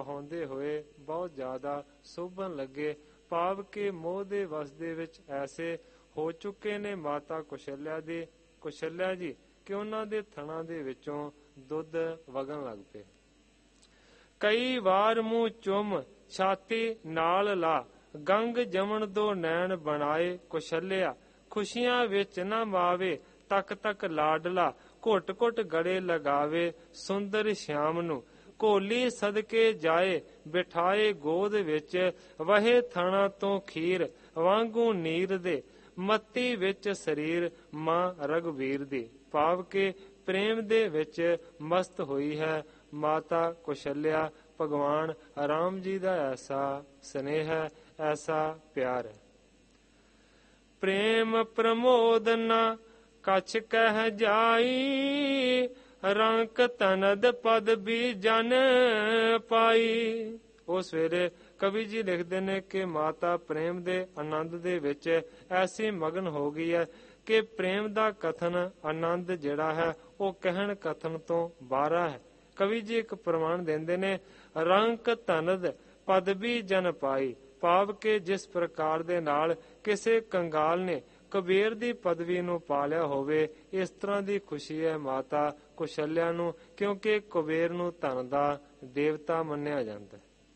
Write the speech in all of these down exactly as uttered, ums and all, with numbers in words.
ਵਹਾਉਂਦੇ ਹੋਏ ਬਹੁਤ ਜ਼ਿਆਦਾ ਸੋਭਣ ਲੱਗੇ, ਭਾਵ ਕਿ ਮੋਹ ਦੇ ਵਸ ਦੇ ਵਿੱਚ ਐਸੇ ਹੋ ਚੁੱਕੇ ਨੇ ਮਾਤਾ ਕੁਸ਼ਲਿਆ ਦੇ ਕੁਸ਼ਲਿਆ ਜੀ ਕਿ ਉਹਨਾਂ ਦੇ ਥਣਾਂ ਦੇ ਵਿੱਚੋਂ ਦੁੱਧ ਵਗਣ ਲੱਗ ਪਏ। ਕਈ ਵਾਰ ਮੂੰਹ ਚੁੰਮ ਛਾਤੀ ਨਾਲ ਲਾ, ਗੰਗ ਜਮਨ ਦੋ ਨੈਣ ਬਣਾਏ ਕੁਸ਼ਲਿਆ, ਖੁਸ਼ੀਆਂ ਵਿੱਚ ਨਾ ਮਾਵੇ ਤੱਕ ਤੱਕ ਲਾਡਲਾ, ਘੁੱਟ ਘੁੱਟ ਗਲੇ ਲਗਾਵੇ ਸੁੰਦਰ ਸ਼ਿਆਮ ਨੂੰ, ਕੋਲੀ ਸਦਕੇ ਜਾਏ ਬਿਠਾਏ ਗੋਦ ਵਿੱਚ, ਵਹੇ ਥਣਾ ਤੋਂ ਖੀਰ ਵਾਂਗੂ ਨੀਰ ਦੇ, ਮੱਤੀ ਵਿੱਚ ਸਰੀਰ ਮਾਂ ਰਘੁਬੀਰ ਦੀ। ਭਾਵ ਕਿ ਪ੍ਰੇਮ ਦੇ ਵਿੱਚ ਮਸਤ ਹੋਈ ਹੈ ਮਾਤਾ ਕੁਸ਼ਲਿਆ। ਭਗਵਾਨ ਰਾਮ ਜੀ ਦਾ ਐਸਾ ਸਨੇਹ ਹੈ, ਐਸਾ ਪਿਆਰ ਹੈ। ਪ੍ਰੇਮ ਪ੍ਰਮੋਦ ਨਾ ਕਛ ਕਹਿ ਜਾਈ, ਰੰਕ ਤਨਦ ਪਦ ਵੀ ਜਨ ਪਾਈ। ਉਸ ਵੇਲੇ ਕਵੀ ਜੀ ਲਿਖਦੇ ਨੇ ਕਿ ਮਾਤਾ ਪ੍ਰੇਮ ਦੇ ਆਨੰਦ ਦੇ ਵਿੱਚ ਐਸੀ ਮਗਨ ਹੋ ਗਈ ਹੈ ਕਿ ਪ੍ਰੇਮ ਦਾ ਕਥਨ ਆਨੰਦ ਜਿਹੜਾ ਹੈ ਉਹ ਕਹਿਣ ਕਥਨ ਤੋਂ ਬਾਹਰ ਹੈ। ਕਵੀ ਜੀ ਇੱਕ ਪ੍ਰਮਾਣ ਦਿੰਦੇ ਨੇ, ਰੰਕ ਤਨਦ ਪਦਵੀ ਜਨ ਪਾਈ, ਭਾਵ ਕਿ ਜਿਸ ਪ੍ਰਕਾਰ ਦੇ ਨਾਲ ਕਿਸੇ ਕੰਗਾਲ ਨੇ ਕਬੀਰ ਦੀ ਪਦਵੀ ਨੂੰ ਪਾ ਲਿਆ ਹੋਵੇ, ਇਸ ਤਰ੍ਹਾਂ ਦੀ ਖੁਸ਼ੀ ਹੈ ਮਾਤਾ ਕੁਸ਼ਲਿਆ ਨੂੰ, ਕਿਉਂਕਿ ਕੁਬੇਰ ਨੂੰ ਧਨ ਦਾ ਦੇਵਤਾ ਮੰਨਿਆ ਜਾਂਦਾ।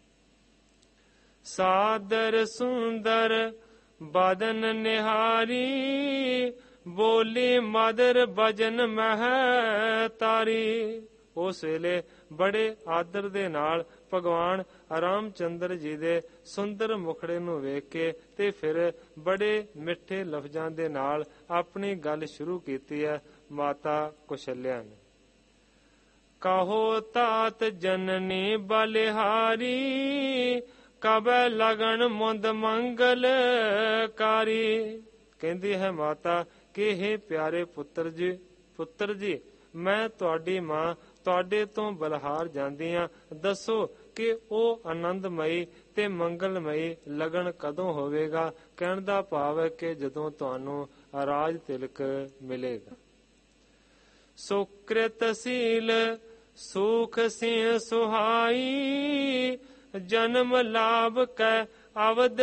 ਸਾਦਰ ਸੁੰਦਰ ਬਦਨ ਨਿਹਾਰੀ, ਬੋਲੀ ਮਦਰ ਭਜਨ ਮਹਿ ਤਾਰੀ। ਉਸ ਵੇਲੇ ਬੜੇ ਆਦਰ ਦੇ ਨਾਲ ਭਗਵਾਨ ਰਾਮ ਚੰਦਰ ਜੀ ਦੇ ਸੁੰਦਰ ਮੁਖੜੇ ਨੂੰ ਵੇਖ ਕੇ ਤੇ ਫਿਰ ਬੜੇ ਮਿੱਠੇ ਲਫ਼ਜ਼ਾਂ ਦੇ ਨਾਲ ਆਪਣੀ ਗੱਲ ਸ਼ੁਰੂ ਕੀਤੀ ਹੈ ਮਾਤਾ ਕੁਸ਼ਲਿਆ ਨੇ। ਕਹੋ ਤਾਤ ਜਨਨੀ ਬਲਿਹਾਰੀ, ਕਬੈ ਲਗਨ ਮੁੰਦ ਮੰਗਲ ਕਾਰੀ। ਕਹਿੰਦੀ ਹੈ ਮਾਤਾ ਕਿ ਇਹ ਪਿਆਰੇ ਪੁੱਤਰ ਜੀ ਪੁੱਤਰ ਜੀ ਮੈਂ ਤੁਹਾਡੀ ਮਾਂ ਤੁਹਾਡੇ ਤੋਂ ਬਲਹਾਰ ਜਾਂਦੀ ਹਾਂ, ਦੱਸੋ ਕਿ ਉਹ ਆਨੰਦਮਈ ਤੇ ਮੰਗਲਮਈ ਲਗਨ ਕਦੋਂ ਹੋਵੇਗਾ। ਕਹਿਣ ਦਾ ਭਾਵ ਹੈ ਕਿ ਜਦੋਂ ਤੁਹਾਨੂੰ ਰਾਜ ਤਿਲਕ ਮਿਲੇਗਾ। ਸੁਕ੍ਰਿਤ ਸੀਲ ਸੁਖ ਸਿ ਸੁਹਾਈ, ਜਨਮ ਲਾਭ ਕੈ ਅਵਦ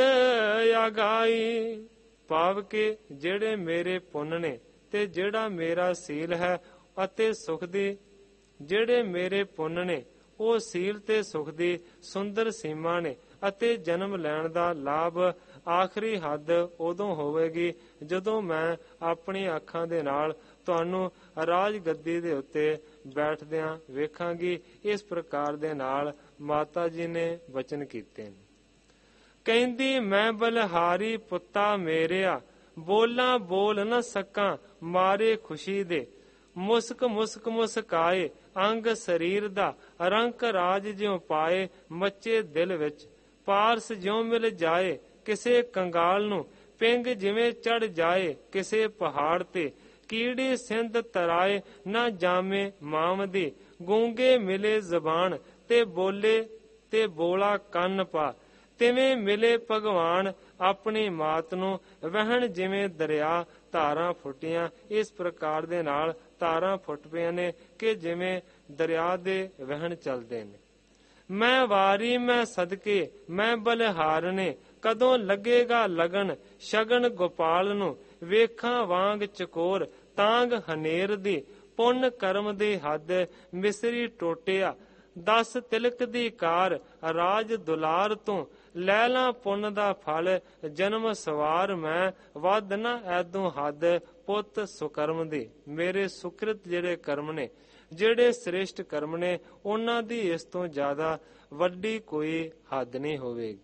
ਆਗਾਈ। ਭਾਵ ਕਿ ਜਿਹੜੇ ਮੇਰੇ ਪੁੰਨ ਨੇ ਤੇ ਜਿਹੜਾ ਮੇਰਾ ਸੀਲ ਹੈ ਅਤੇ ਸੁਖ ਦੀ, ਜਿਹੜੇ ਮੇਰੇ ਪੁੰਨ ਨੇ ਉਹ ਸੀਲ ਤੇ ਸੁਖ ਦੀ ਸੁੰਦਰ ਸੀਮਾ ਨੇ, ਅਤੇ ਜਨਮ ਲੈਣ ਦਾ ਲਾਭ ਆਖਰੀ ਹੱਦ ਉਦੋਂ ਹੋਵੇਗੀ ਜਦੋਂ ਮੈਂ ਆਪਣੀ ਅੱਖਾਂ ਦੇ ਨਾਲ ਤੁਹਾਨੂੰ ਰਾਜ ਗੱਦੀ ਦੇ ਉੱਤੇ ਬੈਠਦਿਆਂ ਵੇਖਾਂਗੀ। ਇਸ ਪ੍ਰਕਾਰ ਦੇ ਨਾਲ ਮਾਤਾ ਜੀ ਨੇ ਵਚਨ ਕੀਤੇ ਨੇ। ਕਹਿੰਦੀ ਮੈਂ ਬਲਹਾਰੀ ਪੁੱਤਾ ਮੇਰਿਆ, ਬੋਲਾਂ ਬੋਲ ਨਾ ਸਕਾਂ ਮਾਰੇ ਖੁਸ਼ੀ ਦੇ, ਮੁਸਕ ਮੁਸਕ ਮੁਸਕਾਏ ਅੰਗ ਸਰੀਰ ਦਾ, ਰੰਕ ਰਾਜ ਜਿਉ ਪਾਏ ਮੱਚੇ ਦਿਲ ਵਿੱਚ, ਪਾਰਸ ਜਿਉ ਮਿਲ ਜਾਏ ਕਿਸੇ ਕੰਗਾਲ ਨੂੰ, ਪਿੰਗ ਜਿਵੇਂ ਚੜ ਜਾਏ ਕਿਸੇ ਪਹਾੜ ਤੇ, ਕੀੜੀ ਸਿੰਧ ਤਰਾਏ ਨਾ ਜਾਮੇ ਮਾਮ ਦੀ, ਗੂੰਗੇ ਮਿਲੇ ਜ਼ਬਾਨ ਤੇ ਬੋਲੇ ਤੇ ਬੋਲਾ ਕੰਨ ਪਾ, ਤਿਵੇਂ ਮਿਲੇ ਭਗਵਾਨ ਆਪਣੀ ਮਾਤ ਨੂੰ, ਵਹਿਣ ਜਿਵੇਂ ਦਰਿਆ ਧਾਰਾਂ ਫੁੱਟੀਆਂ। ਇਸ ਪ੍ਰਕਾਰ ਦੇ ਨਾਲ ਧਾਰਾਂ ਫੁੱਟ ਪਈਆਂ ਨੇ ਕਿ ਜਿਵੇਂ ਦਰਿਆ ਦੇ ਵਹਿਣ ਚੱਲਦੇ ਨੇ। ਮੈਂ ਵਾਰੀ ਮੈਂ ਸਦਕੇ ਮੈਂ ਬਲਿਹਾਰਨੇ, ਕਦੋਂ ਲੱਗੇਗਾ ਲਗਨ ਸ਼ਗਨ ਗੋਪਾਲ ਨੂੰ, ਵੇਖਾਂ ਵਾਂਗ ਚਕੋਰ ਤਾਂਗ ਹਨੇਰ ਦੀ, ਪੁੰਨ ਕਰਮ ਦੀ ਹੱਦ ਮਿਸਰੀ ਟੋਟਿਆ, ਦਸ ਤਿਲਕ ਦੀ ਕਾਰ ਰਾਜ ਦੁਲਾਰ ਤੋਂ, ਲੈਲਾ ਪੁੰਨ ਦਾ ਫਲ ਜਨਮ ਸਵਾਰ ਮੈਂ, ਵੱਧ ਨਾ ਐਦੋਂ ਹੱਦ ਪੁੱਤ ਸੁਕਰਮ ਦੀ। ਮੇਰੇ ਸੁਕ੍ਰਿਤ ਜਿਹੜੇ ਕਰਮ ਨੇ, ਜਿਹੜੇ ਸ੍ਰੇਸ਼ਟ ਕਰਮ ਨੇ, ਉਹਨਾਂ ਦੀ ਇਸ ਤੋਂ ਜ਼ਿਆਦਾ ਵੱਡੀ ਕੋਈ ਹੱਦ ਨਹੀਂ ਹੋਵੇਗੀ।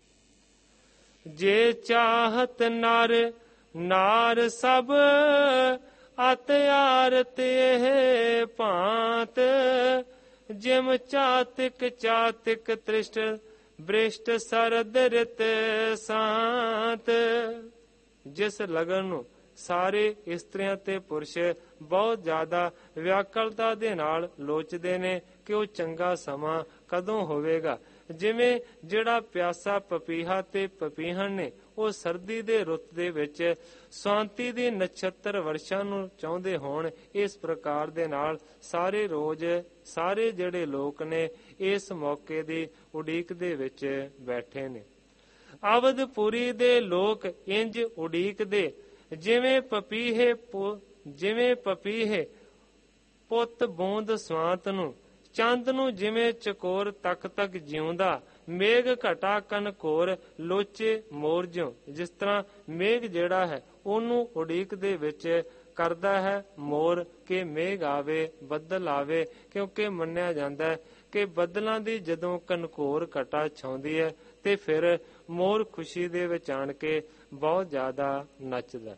ਜੇ ਚਾਹਤ ਨਰ ਨਾਰ ਸਭ, ਅਤ ਆਰਤ ਇਹ ਭਾਂਤ, ਜਿਮ ਚਾਤਿਕ ਚਾਤਿਕ ਤ੍ਰਿਸ਼ਟ ਬ੍ਰਿਸ਼ਟ ਸਰਦ ਰਿਤ ਸਾਂਤ। ਜਿਸ ਲਗਨ ਨੂੰ ਸਾਰੇ ਇਸਤਰੀਆਂ ਤੇ ਪੁਰਸ਼ ਬਹੁਤ ਜ਼ਿਆਦਾ ਵਿਆਕਲਤਾ ਦੇ ਨਾਲ ਲੋਚਦੇ ਨੇ ਕਿ ਉਹ ਚੰਗਾ ਸਮਾਂ ਕਦੋਂ ਹੋਵੇਗਾ। ਜਿਵੇਂ ਜਿਹੜਾ ਪਿਆਸਾ ਪਪੀਹਾ ਤੇ ਪਪੀਹਣ ਨੇ ਉਹ ਸਰਦੀ ਦੇ ਰੁੱਤ ਦੇ ਵਿੱਚ ਸ਼ਾਂਤੀ ਦੀ ਨਛੱਤਰ ਵਰਸ਼ਾ ਨੂੰ ਚਾਹੁੰਦੇ ਹੋਣ, ਇਸ ਪ੍ਰਕਾਰ ਦੇ ਨਾਲ ਸਾਰੇ ਰੋਜ਼ ਸਾਰੇ ਜਿਹੜੇ ਲੋਕ ਨੇ ਇਸ ਮੌਕੇ ਦੀ ਉਡੀਕ ਦੇ ਵਿੱਚ ਬੈਠੇ ਨੇ। ਅਵਧਪੁਰੀ ਦੇ ਲੋਕ ਇੰਜ ਉਡੀਕਦੇ, ਜਿਵੇਂ ਪਪੀਹੇ ਜਿਵੇਂ ਪਪੀਹੇ ਪੁੱਤ ਬੂੰਦ ਸਵਾਂਤ ਨੂੰ, ਚੰਦ ਨੂੰ ਜਿਵੇਂ ਚਕੋਰ ਤੱਕ ਤੱਕ ਜਿਉਂਦਾ, ਮੇਘ ਘਟਾ ਕਨਕੋਰ ਲੋਚੇ ਮੋਰ ਜਿਉ। ਜਿਸ ਤਰ੍ਹਾਂ ਮੇਘ ਜਿਹੜਾ ਹੈ ਉਹਨੂੰ ਉਡੀਕ ਦੇ ਵਿੱਚ ਕਰਦਾ ਹੈ ਮੋਰ ਕਿ ਮੇਘ ਆਵੇ, ਬੱਦਲ ਆਵੇ, ਕਿਉਂਕਿ ਮੰਨਿਆ ਜਾਂਦਾ ਹੈ ਕਿ ਬੱਦਲਾਂ ਦੀ ਜਦੋਂ ਕਨਕੋਰ ਘਟਾ ਛਾਉਂਦੀ ਹੈ ਤੇ ਫਿਰ ਮੋਰ ਖੁਸ਼ੀ ਦੇ ਵਿੱਚ ਆਣ ਕੇ ਬਹੁਤ ਜ਼ਿਆਦਾ ਨੱਚਦਾ।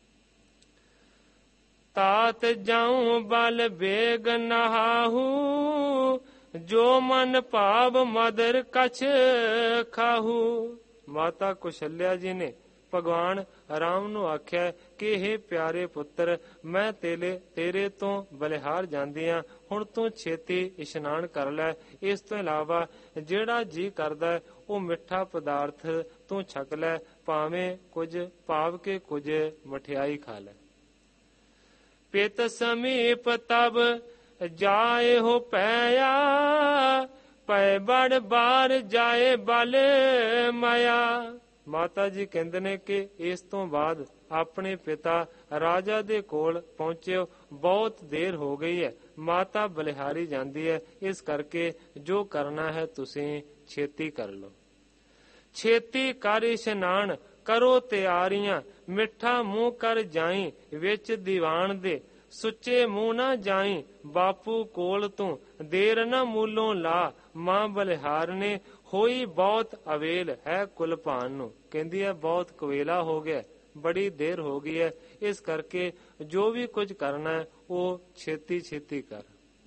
ਤਾਤ ਜਾਉ ਬਲ ਬੇਗ ਨਹਾਹੂ, ਜੋ ਮਨ ਭਾਵ ਮਦਰ ਕਛ ਖਾਹੂ। ਮਾਤਾ ਕੁਸ਼ਲਿਆ ਜੀ ਨੇ ਭਗਵਾਨ ਰਾਮ ਨੂੰ ਆਖਿਆ ਕਿ ਇਹ ਪਿਆਰੇ ਪੁੱਤਰ, ਮੈਂ ਤੇਰੇ ਤੇਰੇ ਤੋਂ ਬਲਿਹਾਰ ਜਾਂਦੀ ਹਾਂ, ਹੁਣ ਤੂੰ ਛੇਤੀ ਇਸ਼ਨਾਨ ਕਰ ਲੈ। ਇਸ ਤੋਂ ਇਲਾਵਾ ਜਿਹੜਾ ਜੀ ਕਰਦਾ ਉਹ ਮਿੱਠਾ ਪਦਾਰਥ ਤੂੰ ਛਕ ਲੈ, ਭਾਵੇਂ ਕੁਝ ਭਾਵ ਕੇ ਕੁਝ ਮਠਿਆਈ ਖਾ ਲੈ। ਪਿਤ ਸਮੀਪ ਤਬ ਜਾਏ ਹੋ ਪੈਆ, ਪੈ ਬੜ ਬਾਰ ਜਾਏ ਬਲ ਮਾਇਆ। ਮਾਤਾ ਜੀ ਕਹਿੰਦੇ ਨੇ ਕਿ ਇਸ ਤੋਂ ਬਾਅਦ ਆਪਣੇ ਪਿਤਾ ਰਾਜਾ ਦੇ ਕੋਲ ਪਹੁੰਚੇ, ਬਹੁਤ ਦੇਰ ਹੋ ਗਈ ਹੈ, ਮਾਤਾ ਬਲਿਹਾਰੀ ਜਾਂਦੀ ਹੈ, ਇਸ ਕਰਕੇ ਜੋ ਕਰਨਾ ਹੈ ਤੁਸੀਂ ਛੇਤੀ ਕਰ ਲਓ। ਛੇਤੀ ਕਰ ਇਸ਼ਨਾਨ ਕਰੋ ਤਿਆਰੀਆਂ, ਮਿੱਠਾ ਮੂੰਹ ਕਰ ਜਾਈ ਵਿੱਚ ਦੀਵਾਨ ਦੇ, ਸੁੱਚੇ ਮੂੰਹ ਨਾ ਜਾਈ ਬਾਪੂ ਕੋਲ ਤੂੰ, ਦੇਰ ਨਾ ਮੂਲੋਂ ਲਾ ਮਾਂ ਬਲਿਹਾਰ ਨੇ, ਹੋਈ ਬਹੁਤ ਅਵੇਲ ਹੈ ਕੁਲਪਾਨ ਨੂੰ। ਕਹਿੰਦੀ ਹੈ ਬਹੁਤ ਕਵੇਲਾ ਹੋ ਗਿਆ, ਬੜੀ ਦੇਰ ਹੋ ਗਈ ਹੈ, ਇਸ ਕਰਕੇ ਜੋ ਵੀ ਕੁਝ ਕਰਨਾ ਹੈ ਉਹ ਛੇਤੀ ਛੇਤੀ ਕਰ।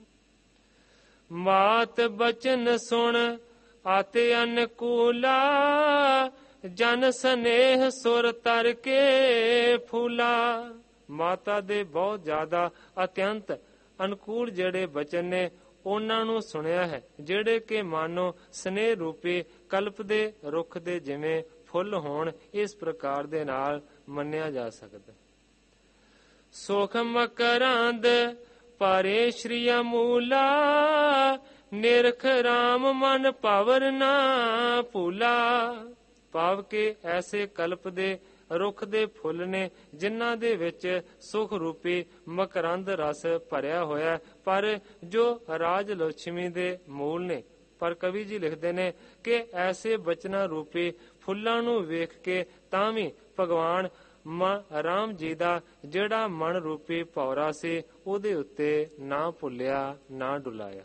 ਮਾਤ ਬਚਨ ਸੁਣ ਆਤੇ ਅਨਕੂਲਾ, ਜਨ ਸਨੇਹ ਸੁਰ ਤਰ ਕੇ ਫੂਲਾ। ਮਾਤਾ ਦੇ ਬਹੁਤ ਜ਼ਿਆਦਾ ਅਤਿਅੰਤ ਅਨੁਕੂਲ ਜਿਹੜੇ ਬਚਨ ਨੇ ਉਹਨਾਂ ਨੂੰ ਸੁਣਿਆ ਹੈ, ਜਿਹੜੇ ਕਿ ਮਾਨੋ ਸਨੇਹ ਰੂਪੀ ਕਲਪ ਦੇ ਰੁੱਖ ਦੇ ਜਿਵੇਂ ਫੁੱਲ ਹੋਣ, ਇਸ ਪ੍ਰਕਾਰ ਦੇ ਨਾਲ ਮੰਨਿਆ ਜਾ ਸਕਦਾ। ਸੁਖ ਮਕਰੰਦ ਪਰੇ ਸ਼੍ਰੀ ਅਮੂਲਾ, ਨਿਰਖ ਰਾਮ ਮਨ ਪਵਰ ਨਾ ਭੂਲਾ। ਭਾਵ ਕਿ ਐਸੇ ਕਲਪ ਦੇ ਰੁੱਖ ਦੇ ਫੁੱਲ ਨੇ ਜਿਨ੍ਹਾਂ ਦੇ ਵਿੱਚ ਸੁਖ ਰੂਪੀ ਮਕਰੰਦ ਰਸ ਭਰਿਆ ਹੋਇਆ, ਪਰ ਜੋ ਰਾਜ ਲక్ష్ਮੀ ਦੇ ਮੂਲ ਨੇ। ਪਰ ਕਵੀ ਜੀ ਲਿਖਦੇ ਨੇ ਕਿ ਐਸੇ ਬਚਨਾਂ ਰੂਪੀ ਫੁੱਲਾਂ ਨੂੰ ਵੇਖ ਕੇ ਤਾਂ ਵੀ ਭਗਵਾਨ ਰਾਮ ਜੀ ਦਾ ਜਿਹੜਾ ਮਨ ਰੂਪੀ ਭੌਰਾ ਸੀ ਉਹਦੇ ਉੱਤੇ ਨਾ ਭੁੱਲਿਆ ਨਾ ਡੁਲਾਇਆ।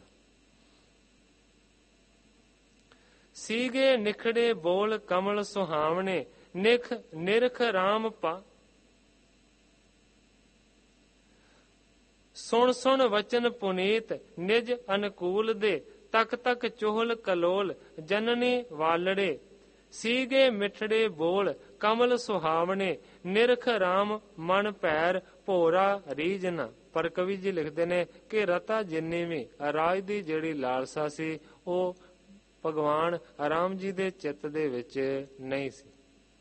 ਸੀਗੇ ਨਿਖੜੇ ਬੋਲ ਕਮਲ ਸੁਹਾਵਣੇ, ਨਿਖ ਨਿਰਖ ਰਾਮ ਪਾ। ਸੁਣ ਸੁਣ ਵਚਨ ਪੁਨੀਤ ਨਿਜ ਅਨਕੂਲ ਦੇ, ਤਕ ਤਕ ਚੋਹਲ ਕਲੋਲ ਜਨਨੀ ਵਾਲੜੇ। ਸੀਗੇ ਮਿੱਠੜੇ ਬੋਲ ਕਮਲ ਸੁਹਾਵਣੇ, ਨਿਰਖ ਰਾਮ ਮਨ ਭੈਰ ਭੋਰਾ ਰੀਜਨਾ। ਪਰ ਕਵੀ ਜੀ ਲਿਖਦੇ ਨੇ ਕਿ ਰਤਾ ਜਿੰਨੀ ਵੀ ਰਾਜ ਦੀ ਜਿਹੜੀ ਲਾਲਸਾ ਸੀ ਉਹ ਭਗਵਾਨ ਰਾਮ ਜੀ ਦੇ ਚਿੱਤ ਦੇ ਵਿੱਚ ਨਹੀਂ ਸੀ।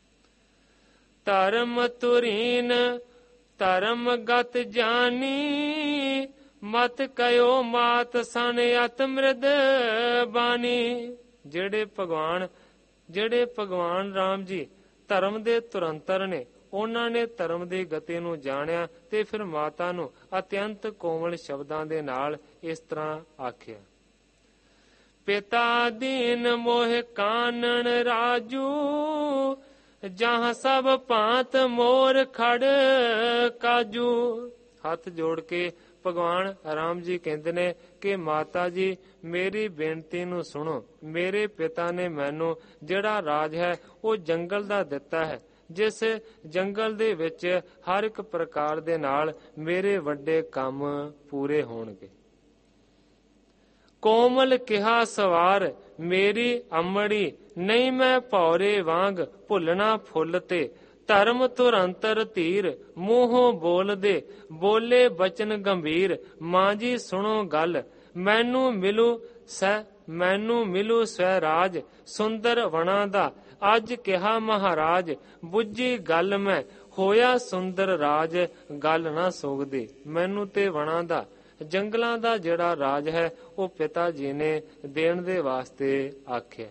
ਧਰਮ ਤੁਰੀਨ ਧਰਮ ਗਤ ਜਾਨੀ, ਮਤ ਕਯੋ ਮਾਤ ਸਨ ਅਤ ਮ੍ਰਿਦ ਬਾਣੀ। ਜਿਹੜੇ ਭਗਵਾਨ ਜਿਹੜੇ ਭਗਵਾਨ ਰਾਮ ਜੀ ਧਰਮ ਦੇ ਤੁਰੰਤਰ ਨੇ, ਉਹਨਾਂ ਨੇ ਧਰਮ ਦੀ ਗਤੀ ਨੂੰ ਜਾਣਿਆ ਤੇ ਫਿਰ ਮਾਤਾ ਨੂੰ ਅਤਿਅੰਤ ਕੋਮਲ ਸ਼ਬਦਾਂ ਦੇ ਨਾਲ ਇਸ ਤਰ੍ਹਾਂ ਆਖਿਆ। ਪਿਤਾ ਦੀਨ ਮੋਹ ਕਾਨਣ ਰਾਜੂ, ਜਹਾਂ ਸਭ ਭਾਂਤ ਮੋਰ ਖੜ ਕਾਜੂ। ਹੱਥ ਜੋੜ ਕੇ ਭਗਵਾਨ ਰਾਮ ਜੀ ਕਹਿੰਦੇ ਨੇ ਕਿ ਮਾਤਾ ਜੀ ਮੇਰੀ ਬੇਨਤੀ ਨੂੰ ਸੁਣੋ। ਮੇਰੇ ਪਿਤਾ ਨੇ ਮੈਨੂੰ ਜਿਹੜਾ ਰਾਜ ਹੈ ਉਹ ਜੰਗਲ ਦਾ ਦਿੱਤਾ ਹੈ, ਜਿਸ ਜੰਗਲ ਦੇ ਵਿੱਚ ਹਰ ਇੱਕ ਪ੍ਰਕਾਰ ਦੇ ਨਾਲ ਮੇਰੇ ਵੱਡੇ ਕੰਮ ਪੂਰੇ ਹੋਣਗੇ। ਕੋਮਲ ਕਿਹਾ ਸਵਾਰ ਮੇਰੀ ਅਮੜੀ, ਨਹੀਂ ਮੈਂ ਭੌਰੇ ਵਾਂਗ ਭੁੱਲਣਾ ਫੁੱਲ ਤੇ। ਧਰਮ ਤੁਰੰਤਰ ਧੀਰ ਮੂੰਹੋਂ ਬੋਲਦੇ, ਬੋਲੇ ਬਚਨ ਗੰਭੀਰ। ਮਾਂ ਜੀ ਸੁਣੋ ਗੱਲ ਮੈਨੂੰ ਮਿਲੂ ਸੈ ਮੈਨੂੰ ਮਿਲੂ ਸਵੈ ਰਾਜ, ਸੁੰਦਰ ਵਣਾ ਦਾ ਅੱਜ ਕਿਹਾ ਮਹਾਰਾਜ। ਬੁੱਝੀ ਗੱਲ ਮੈਂ ਹੋਇਆ ਸੁੰਦਰ ਰਾਜ, ਗੱਲ ਨਾ ਸੋਗਦੀ। ਮੈਨੂੰ ਤੇ ਵਣਾ ਦਾ, ਜੰਗਲਾਂ ਦਾ ਜਿਹੜਾ ਰਾਜ ਹੈ ਉਹ ਪਿਤਾ ਜੀ ਨੇ ਦੇਣ ਦੇ ਵਾਸਤੇ ਆਖਿਆ।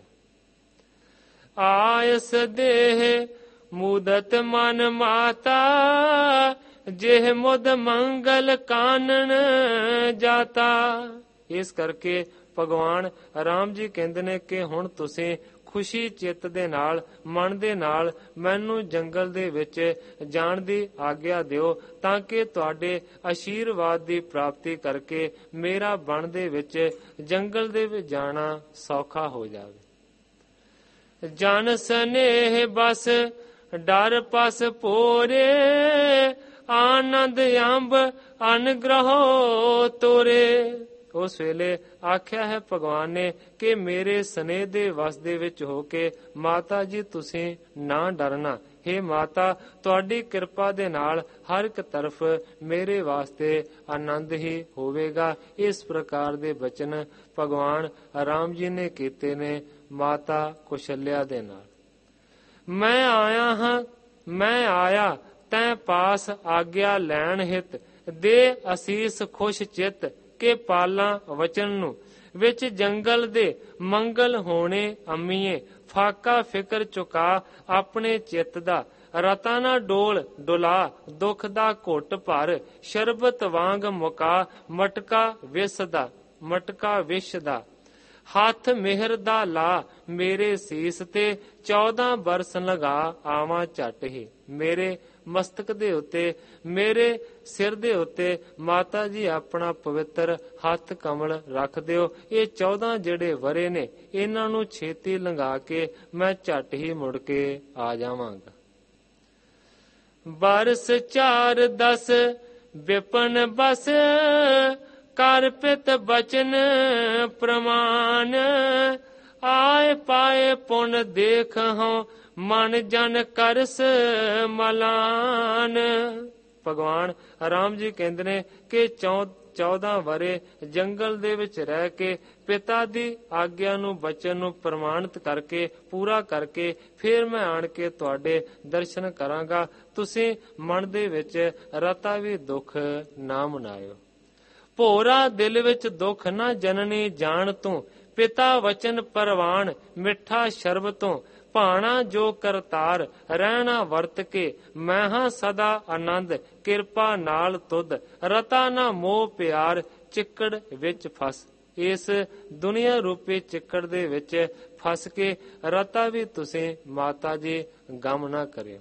ਆਇਸ ਦੇਹ ਮੁਦਤ ਮਨ ਮਾਤਾ, ਜਿਹ ਮੁਦ ਮੰਗਲ ਕਾਨਣ ਜਾਤਾ। ਇਸ ਕਰਕੇ ਭਗਵਾਨ ਰਾਮ ਜੀ ਕਹਿੰਦੇ ਨੇ ਕਿ ਹੁਣ ਤੁਸੀਂ ਖੁਸ਼ੀ ਚਿੱਤ ਦੇ ਨਾਲ, ਮਨ ਦੇ ਨਾਲ ਮੈਨੂੰ ਜੰਗਲ ਦੇ ਵਿੱਚ ਜਾਣ ਦੀ ਆਗਿਆ ਦਿਓ, ਤਾਂ ਕਿ ਤੁਹਾਡੇ ਆਸ਼ੀਰਵਾਦ ਦੀ ਪ੍ਰਾਪਤੀ ਕਰਕੇ ਮੇਰਾ ਬਣ ਦੇ ਵਿੱਚ ਜੰਗਲ ਦੇ ਵਿੱਚ ਜਾਣਾ ਸੌਖਾ ਹੋ ਜਾਵੇ। ਜਨ ਸਨੇਹ ਬਸ ਡਰ ਪਸ ਪੋਰੇ, ਆਨੰਦ ਅੰਬ ਅਨਗ੍ਰਹੋ ਤੋਰੇ। ਉਸ ਵੇਲੇ ਆਖਿਆ ਹੈ ਭਗਵਾਨ ਨੇ ਕਿ ਮੇਰੇ ਸਨੇਹ ਦੇ ਵਸ ਦੇ ਵਿੱਚ ਹੋ ਕੇ ਮਾਤਾ ਜੀ ਤੁਸੀਂ ਨਾ ਡਰਨਾ। ਹੇ ਮਾਤਾ, ਤੁਹਾਡੀ ਕਿਰਪਾ ਦੇ ਨਾਲ ਹਰ ਇੱਕ ਤਰਫ ਮੇਰੇ ਵਾਸਤੇ ਆਨੰਦ ਹੀ ਹੋਵੇਗਾ। ਇਸ ਪ੍ਰਕਾਰ ਦੇ ਬਚਨ ਭਗਵਾਨ ਰਾਮ ਜੀ ਨੇ ਕੀਤੇ ਨੇ ਮਾਤਾ ਕੁਸ਼ਲਿਆ ਦੇ ਨਾਲ। ਮੈਂ ਆਇਆ ਹਾਂ, ਮੈਂ ਆਇਆ ਤੈਂ ਪਾਸ ਆਗਿਆ ਲੈਣ ਹਿਤ, ਦੇ ਅਸੀਸ ਖੁਸ਼ ਚਿੱਤ ਕੇ ਪਾਲਾਂ ਵਚਨ ਨੂੰ। ਵਿੱਚ ਜੰਗਲ ਦੇ ਮੰਗਲ ਹੋਣੇ ਅੰਮੀਏ, ਫਾਕਾ ਫਿਕਰ ਚੁਕਾ ਆਪਣੇ ਚਿੱਤ ਦਾ। ਰਤਾ ਨਾ ਡੋਲ ਡੁਲਾ ਦੁੱਖ ਦਾ ਘੁੱਟ ਭਰ, ਸ਼ਰਬਤ ਵਾਂਗ ਮੁਕਾ ਮਟਕਾ ਵਿਸ ਦਾ ਮਟਕਾ ਵਿਸ਼ ਦਾ। ਹੱਥ ਮਿਹਰ ਦਾ ਲਾ ਮੇਰੇ ਸੀਸ ਤੇ, ਚੌਦਾਂ ਬਰਸ ਲਗਾ ਆਵਾਂ ਝੱਟ ਹੀ। ਮੇਰੇ ਮਸਤਕ ਦੇ ਉੱਤੇ, ਮੇਰੇ ਸਿਰ ਦੇ ਉੱਤੇ ਮਾਤਾ ਜੀ ਆਪਣਾ ਪਵਿੱਤਰ ਹੱਥ ਕਮਲ ਰੱਖ ਦਿਓ। ਇਹ ਚੌਦਾਂ ਜਿਹੜੇ ਵਰੇ ਨੇ ਇਹਨਾਂ ਨੂੰ ਛੇਤੀ ਲੰਘਾ ਕੇ ਮੈਂ ਝੱਟ ਹੀ ਮੁੜ ਕੇ ਆ ਜਾਵਾਂਗਾ। ਬਰਸ ਚਾਰ ਦਸ ਵਿਪਨ ਬਸ, ਕਰ ਪਿਤ ਬਚਨ ਪ੍ਰਮਾਨ। ਆਏ ਪਾਏ ਪੁਨ ਦੇਖ ਹਉ, ਮਨ ਜਨ ਕਰਸ ਮਲਾਨ। ਭਗਵਾਨ ਰਾਮ ਜੀ ਕਹਿੰਦੇ ਨੇ ਕਿ ਚੌਦਾਂ ਵਰੇ ਜੰਗਲ ਦੇ ਵਿੱਚ ਰਹਿ ਕੇ ਪਿਤਾ ਦੀ ਆਗਿਆ ਨੂੰ, ਬਚਨ ਨੂੰ ਪ੍ਰਮਾਣਿਤ ਕਰਕੇ, ਪੂਰਾ ਕਰਕੇ ਫਿਰ ਮੈਂ ਆਣ ਕੇ ਤੁਹਾਡੇ ਦਰਸ਼ਨ ਕਰਾਂਗਾ। ਤੁਸੀਂ ਮਨ ਦੇ ਵਿੱਚ ਰਤਾ ਵੀ ਦੁੱਖ ਨਾ ਮਨਾਇਓ। ਭੋਰਾ ਦਿਲ ਵਿੱਚ ਦੁੱਖ ਨਾ ਜਨਨੀ ਜਾਣ ਤੂੰ, ਪਿਤਾ ਵਚਨ ਪਰਵਾਨ ਮਿੱਠਾ ਸ਼ਰਬ ਤੋਂ। ਭਾਣਾ ਜੋ ਕਰਤਾਰ ਰਹਿਣਾ ਵਰਤ ਕੇ, ਮੈਂ ਹਾਂ ਸਦਾ ਆਨੰਦ ਕਿਰਪਾ ਨਾਲ ਤੁਧ। ਰਤਾ ਨਾ ਮੋਹ ਪਿਆਰ ਚਿੱਕੜ ਵਿੱਚ ਫਸ। ਇਸ ਦੁਨੀਆ ਰੂਪੀ ਚਿੱਕੜ ਦੇ ਵਿੱਚ ਫਸ ਕੇ ਰਤਾ ਵੀ ਤੁਸੀਂ ਮਾਤਾ ਜੀ ਗਮ ਨਾ ਕਰਿਓ।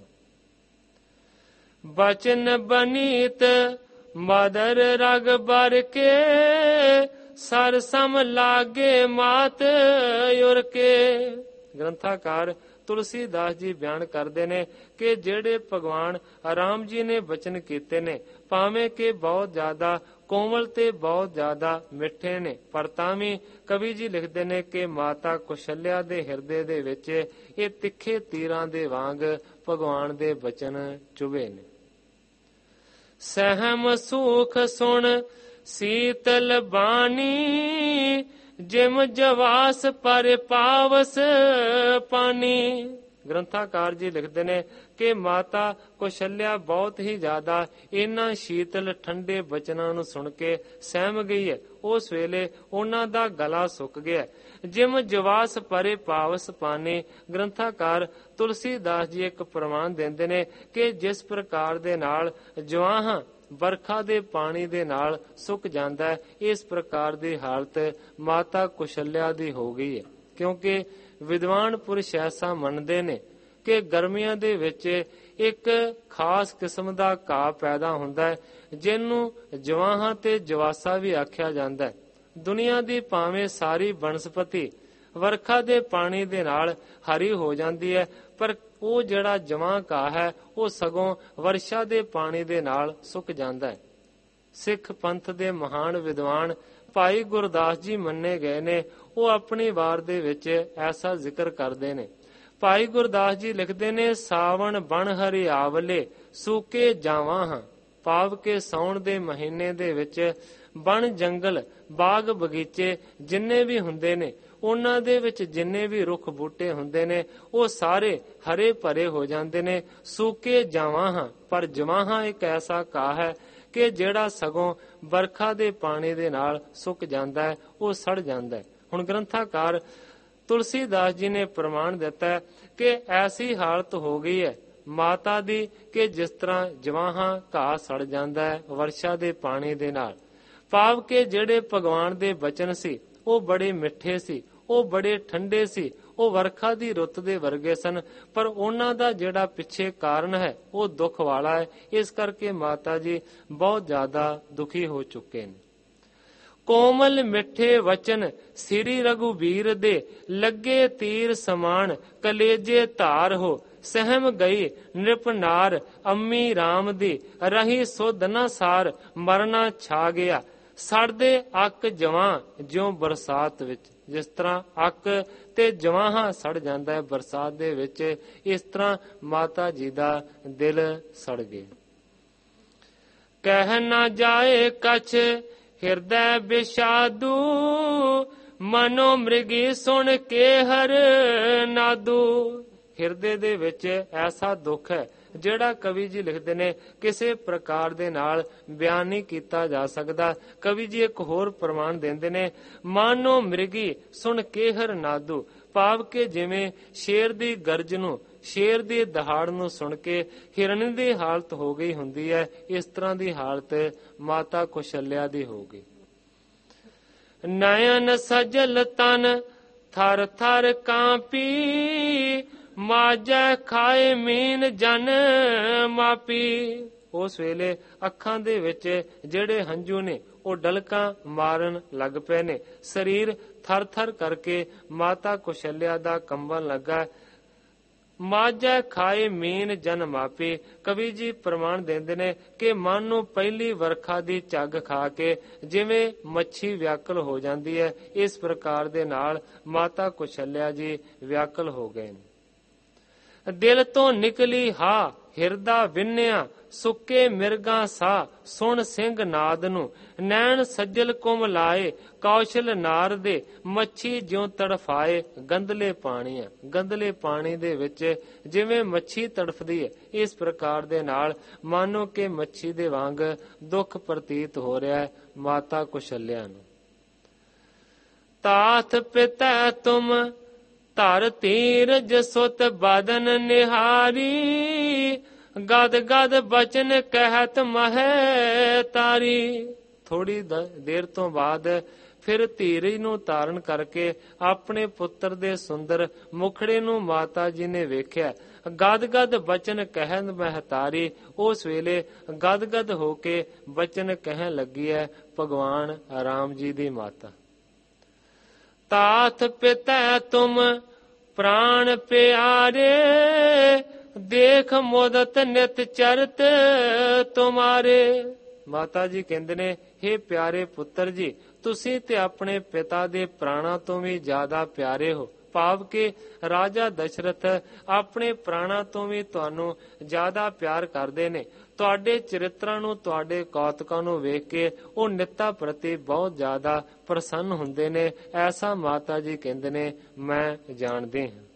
ਬਚਨ ਬਨੀਤ ਮਦਰ ਰਗ ਬਰ ਕੇ, ਸਰ ਸਮ ਲਾਗੇ ਮਾਤ ਉਰ ਕੇ। ਗ੍ਰੰਥਾਕਾਰ ਤੁਲਸੀਦਾਸ ਜੀ ਬਿਆਨ ਕਰਦੇ ਨੇ ਕਿ ਜਿਹੜੇ ਭਗਵਾਨ ਰਾਮ ਜੀ ਨੇ ਬਚਨ ਕੀਤੇ ਨੇ, ਭਾਵੇਂ ਕਿ ਬਹੁਤ ਜ਼ਿਆਦਾ ਕੋਮਲ ਤੇ ਬਹੁਤ ਜ਼ਿਆਦਾ ਮਿੱਠੇ ਨੇ, ਪਰ ਤਾਂ ਵੀ ਕਵੀ ਜੀ ਲਿਖਦੇ ਨੇ ਕਿ ਮਾਤਾ ਕੁਸ਼ਲਿਆ ਦੇ ਹਿਰਦੇ ਦੇ ਵਿੱਚ ਇਹ ਤਿੱਖੇ ਤੀਰਾਂ ਦੇ ਵਾਂਗ ਭਗਵਾਨ ਦੇ ਬਚਨ ਚੁਭੇ ਨੇ। ਸਹਿਮ ਸੁਖ ਸੁਣ ਸੀਤਲ ਬਾਣੀ, ਜਿਮ ਜਵਾਸ ਪਰ ਪਾਵਸ ਪਾਣੀ। ਗ੍ਰੰਥਾਕਾਰ ਜੀ ਲਿਖਦੇ ਨੇ ਕਿ ਮਾਤਾ ਕੁਸ਼ਲਿਆ ਬਹੁਤ ਹੀ ਜ਼ਿਆਦਾ ਇਹਨਾਂ ਸ਼ੀਤਲ ਠੰਡੇ ਬਚਨਾਂ ਨੂੰ ਸੁਣ ਕੇ ਸਹਿਮ ਗਈ ਹੈ। ਉਸ ਵੇਲੇ ਉਹਨਾਂ ਦਾ ਗਲਾ ਸੁੱਕ ਗਿਆ। ਜਿਮ ਜਵਾਸ ਪਰੇ ਪਾਵਸ ਪਾਣੀ। ਗ੍ਰੰਥਾਕਾਰ ਤੁਲਸੀਦਾਸ ਜੀ ਇੱਕ ਪ੍ਰਮਾਣ ਦਿੰਦੇ ਨੇ ਕਿ ਜਿਸ ਪ੍ਰਕਾਰ ਦੇ ਨਾਲ ਜਵਾਹਾਂ ਵਰਖਾ ਦੇ ਪਾਣੀ ਦੇ ਨਾਲ ਸੁੱਕ ਜਾਂਦਾ ਹੈ, ਇਸ ਪ੍ਰਕਾਰ ਦੀ ਹਾਲਤ ਮਾਤਾ ਕੁਸ਼ਲਿਆ ਦੀ ਹੋ ਗਈ ਹੈ। ਕਿਉਂਕਿ ਵਿਦਵਾਨ ਪੁਰਸ਼ ਐਸਾ ਮੰਨਦੇ ਨੇ ਕਿ ਗਰਮੀਆਂ ਦੇ ਵਿੱਚ ਇੱਕ ਖਾਸ ਕਿਸਮ ਦਾ ਘਾਹ ਪੈਦਾ ਹੁੰਦਾ ਹੈ, ਜਿਹਨੂੰ ਜਵਾਹਾਂ ਤੇ ਜਵਾਸਾ ਵੀ ਆਖਿਆ ਜਾਂਦਾ ਹੈ। ਦੁਨੀਆ ਦੀ ਭਾਵੇਂ ਸਾਰੀ ਬਨਸਪਤੀ ਵਰਖਾ ਦੇ ਪਾਣੀ ਦੇ ਨਾਲ ਹਰੀ ਹੋ ਜਾਂਦੀ ਹੈ, ਪਰ ਉਹ ਜਿਹੜਾ ਜਵਾਂ ਘਾਹ ਹੈ ਉਹ ਸਗੋਂ ਵਰਸ਼ਾ ਦੇ ਪਾਣੀ ਦੇ ਨਾਲ ਸੁੱਕ ਜਾਂਦਾ ਹੈ। ਸਿੱਖ ਪੰਥ ਦੇ ਮਹਾਨ ਵਿਦਵਾਨ ਭਾਈ ਗੁਰਦਾਸ ਜੀ ਮੰਨੇ ਗਏ ਨੇ, ਉਹ ਆਪਣੀ ਵਾਰ ਦੇ ਵਿੱਚ ਐਸਾ ਜ਼ਿਕਰ ਕਰਦੇ ਨੇ। ਭਾਈ ਗੁਰਦਾਸ ਜੀ ਲਿਖਦੇ ਨੇ, ਸਾਵਣ ਬਣ ਹਰਿਆਵਲੇ ਸੂਕੇ ਜਾਵਾਂ ਹਾਂ। ਭਾਵ ਕਿ ਸਾਉਣ ਦੇ ਮਹੀਨੇ ਦੇ ਵਿੱਚ ਬਣ ਜੰਗਲ ਬਾਗ ਬਗੀਚੇ ਜਿੰਨੇ ਵੀ ਹੁੰਦੇ ਨੇ, ਉਹਨਾਂ ਦੇ ਵਿੱਚ ਜਿੰਨੇ ਵੀ ਰੁੱਖ ਬੂਟੇ ਹੁੰਦੇ ਨੇ ਉਹ ਸਾਰੇ ਹਰੇ ਭਰੇ ਹੋ ਜਾਂਦੇ ਨੇ। ਸੂਕੇ ਜਵਾਹਾਂ, ਪਰ ਜਵਾਹਾਂ ਇੱਕ ਐਸਾ ਘਾਹ ਹੈ ਕਿ ਜਿਹੜਾ ਸਗੋਂ ਵਰਖਾ ਦੇ ਪਾਣੀ ਦੇ ਨਾਲ ਸੁੱਕ ਜਾਂਦਾ ਹੈ, ਉਹ ਸੜ ਜਾਂਦਾ ਹੈ। ਹੁਣ ਗ੍ਰੰਥਾਕਾਰ ਤੁਲਸੀਦਾਸ ਜੀ ਨੇ ਪ੍ਰਮਾਣ ਦਿੱਤਾ ਹੈ ਕਿ ਐਸੀ ਹਾਲਤ ਹੋ ਗਈ ਹੈ ਮਾਤਾ ਦੀ ਕਿ ਜਿਸ ਤਰ੍ਹਾਂ ਜਵਾਹਾਂ ਘਾਹ ਸੜ ਜਾਂਦਾ ਹੈ ਵਰਸ਼ਾ ਦੇ ਪਾਣੀ ਦੇ ਨਾਲ। ਭਾਵ ਕਿ ਜਿਹੜੇ ਭਗਵਾਨ ਦੇ ਬਚਨ ਸੀ ਉਹ ਬੜੇ ਮਿੱਠੇ ਸੀ, ਉਹ ਬੜੇ ਠੰਡੇ ਸੀ, ਉਹ ਵਰਖਾ ਦੀ ਰੁੱਤ ਦੇ ਵਰਗੇ ਸਨ, ਪਰ ਉਹਨਾਂ ਦਾ ਜਿਹੜਾ ਪਿੱਛੇ ਕਾਰਨ ਹੈ ਉਹ ਦੁੱਖ ਵਾਲਾ ਹੈ। ਇਸ ਕਰਕੇ ਮਾਤਾ ਜੀ ਬਹੁਤ ਜ਼ਿਆਦਾ ਦੁਖੀ ਹੋ ਚੁੱਕੇ ਨੇ। ਕੋਮਲ ਮਿੱਠੇ ਵਚਨ ਸ੍ਰੀ ਰਘੁਬੀਰ ਦੇ, ਲੱਗੇ ਤੀਰ ਸਮਾਨ ਕਲੇਜੇ ਧਾਰ ਹੋ। ਸਹਿਮ ਗਈ ਨਿਰਪਨਾਰ ਅੰਮੀ ਰਾਮ ਦੀ, ਰਹੀ ਸੁਧ ਨ ਸਾਰ ਮਰਨਾ ਛਾ ਗਿਆ। ਸੜਦੇ ਅੱਕ ਜਵਾਂ ਜਿਉਂ ਬਰਸਾਤ ਵਿੱਚ, ਜਿਸ ਤਰ੍ਹਾਂ ਅੱਕ ਤੇ ਜਵਾਹਾਂ ਸੜ ਜਾਂਦਾ ਹੈ ਬਰਸਾਤ ਦੇ ਵਿੱਚ, ਇਸ ਤਰ੍ਹਾਂ ਮਾਤਾ ਜੀ ਦਾ ਦਿਲ ਸੜ ਗਿਆ। ਕਹਿ ਨਾ ਜਾਏ ਕਛ ਹਿਰਦੈ ਵਿਸ਼ਾਦੂ, ਮਨੋ ਮ੍ਰਿਗੀ ਸੁਣ ਕੇ ਹਰ ਨਾਦੂ। ਹਿਰਦੇ ਦੇ ਵਿੱਚ ਐਸਾ ਦੁੱਖ ਹੈ ਜਿਹੜਾ ਕਵੀ ਜੀ ਲਿਖਦੇ ਨੇ ਕਿਸੇ ਪ੍ਰਕਾਰ ਦੇ ਨਾਲ ਬਿਆਨ ਨਹੀਂ ਕੀਤਾ ਜਾ ਸਕਦਾ। ਕਵੀ ਜੀ ਇੱਕ ਹੋਰ ਪ੍ਰਮਾਣ ਦਿੰਦੇ ਨੇ, ਮਾਨੋ ਮ੍ਰਿਗੀ ਸੁਣ ਕੇ ਹਰ ਨਾਦੂ। ਭਾਵ ਕਿ ਜਿਵੇਂ ਸ਼ੇਰ ਦੀ ਗਰਜ ਨੂੰ, ਸ਼ੇਰ ਦੀ ਦਹਾੜ ਨੂੰ ਸੁਣ ਕੇ ਹਿਰਨ ਦੀ ਹਾਲਤ ਹੋ ਗਈ ਹੁੰਦੀ ਹੈ, ਇਸ ਤਰ੍ਹਾਂ ਦੀ ਹਾਲਤ ਮਾਤਾ ਕੌਸ਼ਲਿਆ ਦੀ ਹੋ ਗਈ। ਨਯਨ ਸਜਲ ਤਨ ਥਰ ਥਰ ਕਾਂਪੀ, ਮਾਜੈ ਖਾਏ ਮੀਨ ਜਨ ਮਾਪੀ। ਉਸ ਵੇਲੇ ਅੱਖਾਂ ਦੇ ਵਿੱਚ ਜਿਹੜੇ ਹੰਝੂ ਨੇ ਉਹ ਡਲਕਾਂ ਮਾਰਨ ਲੱਗ ਪਏ ਨੇ, ਸਰੀਰ ਥਰ ਥਰ ਕਰਕੇ ਮਾਤਾ ਕੌਸ਼ਲਿਆ ਦਾ ਕੰਬਣ ਲੱਗਾ। ਮਾਝੈ ਖਾਏ ਮੀਨ ਜਨ ਮਾਪੀ। ਕਵੀ ਜੀ ਪ੍ਰਮਾਣ ਦਿੰਦੇ ਨੇ ਕਿ ਮਨ ਨੂੰ ਪਹਿਲੀ ਵਰਖਾ ਦੀ ਝੱਗ ਖਾ ਕੇ ਜਿਵੇਂ ਮੱਛੀ ਵਿਆਕਲ ਹੋ ਜਾਂਦੀ ਹੈ, ਇਸ ਪ੍ਰਕਾਰ ਦੇ ਨਾਲ ਮਾਤਾ ਕੌਸ਼ਲਿਆ ਜੀ ਵਿਆਕਲ ਹੋ ਗਏ ਨੇ। ਦਿਲ ਤੋਂ ਨਿਕਲੀ ਹਾ ਹਿਰਦਾ ਵਿੰਨਿਆ, ਸੁੱਕੇ ਮਿਰਗਾਂ ਸਾ ਸੁਣ ਸਿੰਘ ਨਾਦ ਨੂੰ। ਨੈਣ ਸੱਜਲ ਕੁਮ ਲਾਏ ਕੌਸ਼ਲ ਨਾਰ ਦੇ, ਮੱਛੀ ਜਿਉਂ ਤੜਫਾਏ ਗੰਦਲੇ ਪਾਣੀ ਆ। ਗੰਦਲੇ ਪਾਣੀ ਦੇ ਵਿੱਚ ਜਿਵੇਂ ਮੱਛੀ ਤੜਫਦੀ ਹੈ, ਇਸ ਪ੍ਰਕਾਰ ਦੇ ਨਾਲ ਮਾਨੋ ਕਿ ਮੱਛੀ ਦੇ ਵਾਂਗ ਦੁੱਖ ਪ੍ਰਤੀਤ ਹੋ ਰਿਹਾ ਹੈ ਮਾਤਾ ਕੌਸ਼ਲਿਆ ਨੂੰ। ਤਾਥ ਪਿਤਾ ਤੁਮ ਧਰ ਧੀਰਜ ਸੁਤ ਬਦਨ ਨਿਹਾਰੀ, ਗਦ ਗਦ ਬਚਨ ਕਹਿਤ ਮਹਿ ਤਾਰੀ। ਥੋੜੀ ਦੇਰ ਤੋਂ ਬਾਅਦ ਫਿਰ ਧੀਰਜ ਨੂੰ ਧਾਰਨ ਕਰਕੇ ਆਪਣੇ ਪੁੱਤਰ ਦੇ ਸੁੰਦਰ ਮੁਖੜੇ ਨੂੰ ਮਾਤਾ ਜੀ ਨੇ ਵੇਖਿਆ। ਗਦ ਗਦ ਬਚਨ ਕਹਿਣ ਮਹਤਾਰੀ, ਉਸ ਵੇਲੇ ਗਦ ਗਦ ਹੋ ਕੇ ਬਚਨ ਕਹਿਣ ਲੱਗੀ ਹੈ ਭਗਵਾਨ ਰਾਮ ਜੀ ਦੀ ਮਾਤਾ। ਤਾਥ ਪਿਤਾ ਤੁਮ ਪ੍ਰਾਣ ਪਿਆਰੇ, ਦੇਖ ਮੁਦਤ ਨਿਤ ਚਰਤ ਤੁਮਾਰੇ। ਮਾਤਾ ਜੀ ਕਹਿੰਦੇ ਨੇ, ਹੇ ਪਿਆਰੇ ਪੁੱਤਰ ਜੀ, ਤੁਸੀਂ ਤੇ ਆਪਣੇ ਪਿਤਾ ਦੇ ਪ੍ਰਾਣਾਂ ਤੋਂ ਵੀ ਜ਼ਿਆਦਾ ਪਿਆਰੇ ਹੋ। ਭਾਵ ਕਿ ਰਾਜਾ ਦਸ਼ਰਥ ਆਪਣੇ ਪ੍ਰਾਣਾਂ ਤੋਂ ਵੀ ਤੁਹਾਨੂੰ ਜ਼ਿਆਦਾ ਪਿਆਰ ਕਰਦੇ ਨੇ। ਤੁਹਾਡੇ ਚਰਿੱਤਰਾਂ ਨੂੰ, ਤੁਹਾਡੇ ਕੌਤਕਾਂ ਨੂੰ ਵੇਖ ਕੇ ਉਹ ਨਿੱਤਾ ਪ੍ਰਤੀ ਬਹੁਤ ਜ਼ਿਆਦਾ ਪ੍ਰਸੰਨ ਹੁੰਦੇ ਨੇ। ਐਸਾ ਮਾਤਾ ਜੀ ਕਹਿੰਦੇ ਨੇ ਮੈਂ ਜਾਣਦੇ ਹਾਂ।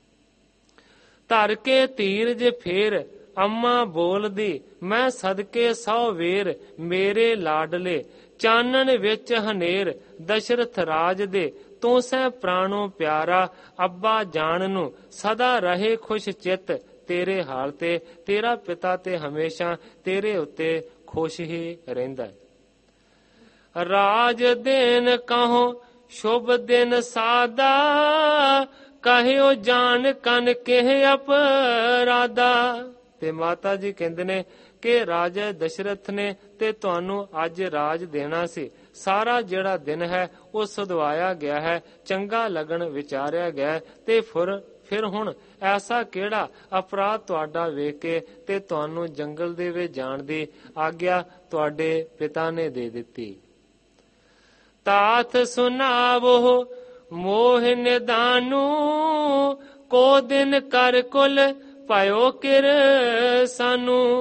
ਧਰ ਕੇ ਧੀਰਜ ਫੇਰ ਅੰਮਾ ਬੋਲਦੀ, ਮੈਂ ਸਦਕੇ ਸੌ ਵੇਰ ਮੇਰੇ ਲਾਡਲੇ। ਚਾਨਣ ਵਿੱਚ ਹਨੇਰ ਦਸ਼ਰਥ ਰਾਜ ਦੇ, ਤੂੰ ਸਹਿ ਪ੍ਰਾਣੋ ਪਿਆਰਾ ਅੱਬਾ ਜਾਣ ਨੂੰ। ਸਦਾ ਰਹੇ ਖੁਸ਼ ਚਿੱਤ ਤੇਰੇ ਹਾਲ ਤੇ, ਤੇਰਾ ਪਿਤਾ ਤੇ ਹਮੇਸ਼ਾ ਤੇਰੇ ਉੱਤੇ ਖੁਸ਼ ਹੀ ਰਹਿੰਦਾ ਹੈ। ਰਾਜ ਦੇਨ ਕਹੋ ਸ਼ੁਭ ਦਿਨ ਸਾਦਾ, ਕਹਿਓ ਜਾਣ ਕਨ ਕਿਹ ਅਪਰਾਧਾ। ਤੇ ਮਾਤਾ ਜੀ ਕਹਿੰਦੇ ਨੇ ਕਿ ਰਾਜਾ ਦਸ਼ਰਥ ਨੇ ਤੇ ਤੁਹਾਨੂੰ ਅੱਜ ਰਾਜ ਦੇਣਾ ਸੀ। ਸਾਰਾ ਜਿਹੜਾ ਦਿਨ ਹੈ ਉਹ ਸਦਵਾਇਆ ਗਿਆ ਹੈ, ਚੰਗਾ ਲੱਗਣ ਵਿਚਾਰਿਆ ਗਿਆ, ਤੇ ਫਿਰ ਫਿਰ ਹੁਣ ਐਸਾ ਕਿਹੜਾ ਅਪਰਾਧ ਤੁਹਾਡਾ ਵੇਖ ਕੇ ਤੇ ਤੁਹਾਨੂੰ ਜੰਗਲ ਦੇ ਵਿੱਚ ਜਾਣ ਦੀ ਆਗਿਆ ਤੁਹਾਡੇ ਪਿਤਾ ਨੇ ਦੇ ਦਿੱਤੀ। ਤਾਥ ਸੁਨਾਵੋ ਮੋਹ ਨਿਦਾਨੂ, ਕੋ ਦਿਨ ਕਰ ਕੁਲ ਭਇਓ ਕਿਰ ਸਾਨੂੰ।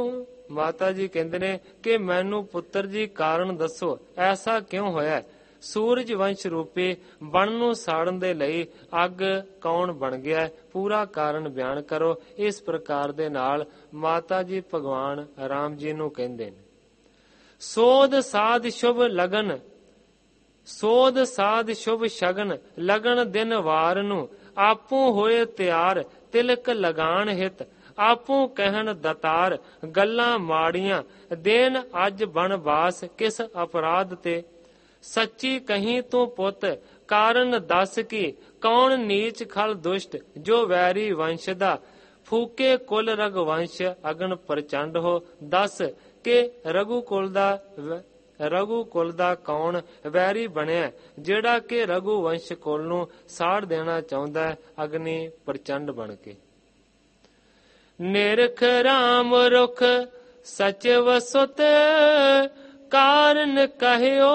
ਮਾਤਾ ਜੀ ਕਹਿੰਦੇ ਨੇ ਕਿ ਮੈਨੂੰ ਪੁੱਤਰ ਜੀ ਕਾਰਨ ਦੱਸੋ, ਐਸਾ ਕਿਉਂ ਹੋਇਆ? ਸੂਰਜ ਵੰਸ਼ ਰੂਪੀ ਬਣ ਨੂੰ ਸਾੜਨ ਦੇ ਲਈ ਅੱਗ ਕੌਣ ਬਣ ਗਿਆ? ਪੂਰਾ ਕਾਰਨ ਬਿਆਨ ਕਰੋ। ਇਸ ਪ੍ਰਕਾਰ ਦੇ ਨਾਲ ਮਾਤਾ ਜੀ ਭਗਵਾਨ ਰਾਮ ਜੀ ਨੂੰ ਕਹਿੰਦੇ ਨੇ, ਸੋਧ ਸਾਧ ਸ਼ੁਭ ਲਗਨ, ਸੋਧ ਸਾਧ ਸ਼ੁਭ ਸ਼ਗਨ, ਲਗਨ ਦਿਨ ਵਾਰ ਨੂੰ, ਆਪੂ ਹੋਏ ਤਿਆਰ ਤਿਲਕ ਲਗਾਨ ਹਿਤ, ਆਪੂ ਕਹਿਣ ਦਤਾਰ ਗੱਲਾਂ ਮਾੜੀਆਂ, ਦੇਨ ਅੱਜ ਬਨਵਾਸ ਕਿਸ ਅਪਰਾਧ ਤੇ, ਸੱਚੀ ਕਹੀਂ ਤੂੰ ਪੁੱਤ ਕਾਰਨ ਦੱਸ ਕੀ, ਕੌਣ ਨੀਚ ਖਲ ਦੁਸ਼ਟ ਜੋ ਵੈਰੀ ਵੰਸ਼ ਦਾ, ਫੂਕੇ ਕੁਲ ਰਘੁਵੰਸ਼ ਅਗਨ ਪ੍ਰਚੰਡ ਹੋ, ਦੱਸ ਕਿ ਰਘੂ ਕੁਲ ਦਾ ਰਘੂ ਕੁਲ ਦਾ ਕੌਣ ਵੈਰੀ ਬਣਿਆ, ਜਿਹੜਾ ਕਿ ਰਘੂ ਵੰਸ਼ ਕੁਲ ਨੂੰ ਸਾੜ ਦੇਣਾ ਚਾਹੁੰਦਾ ਹੈ ਅਗਨੀ ਪ੍ਰਚੰਡ ਬਣ ਕੇ। ਨਿਰਖ ਰਾਮ ਰੁਖ ਸਚ ਵਸੁਤ, ਕਾਰਨ ਕਹਿਓ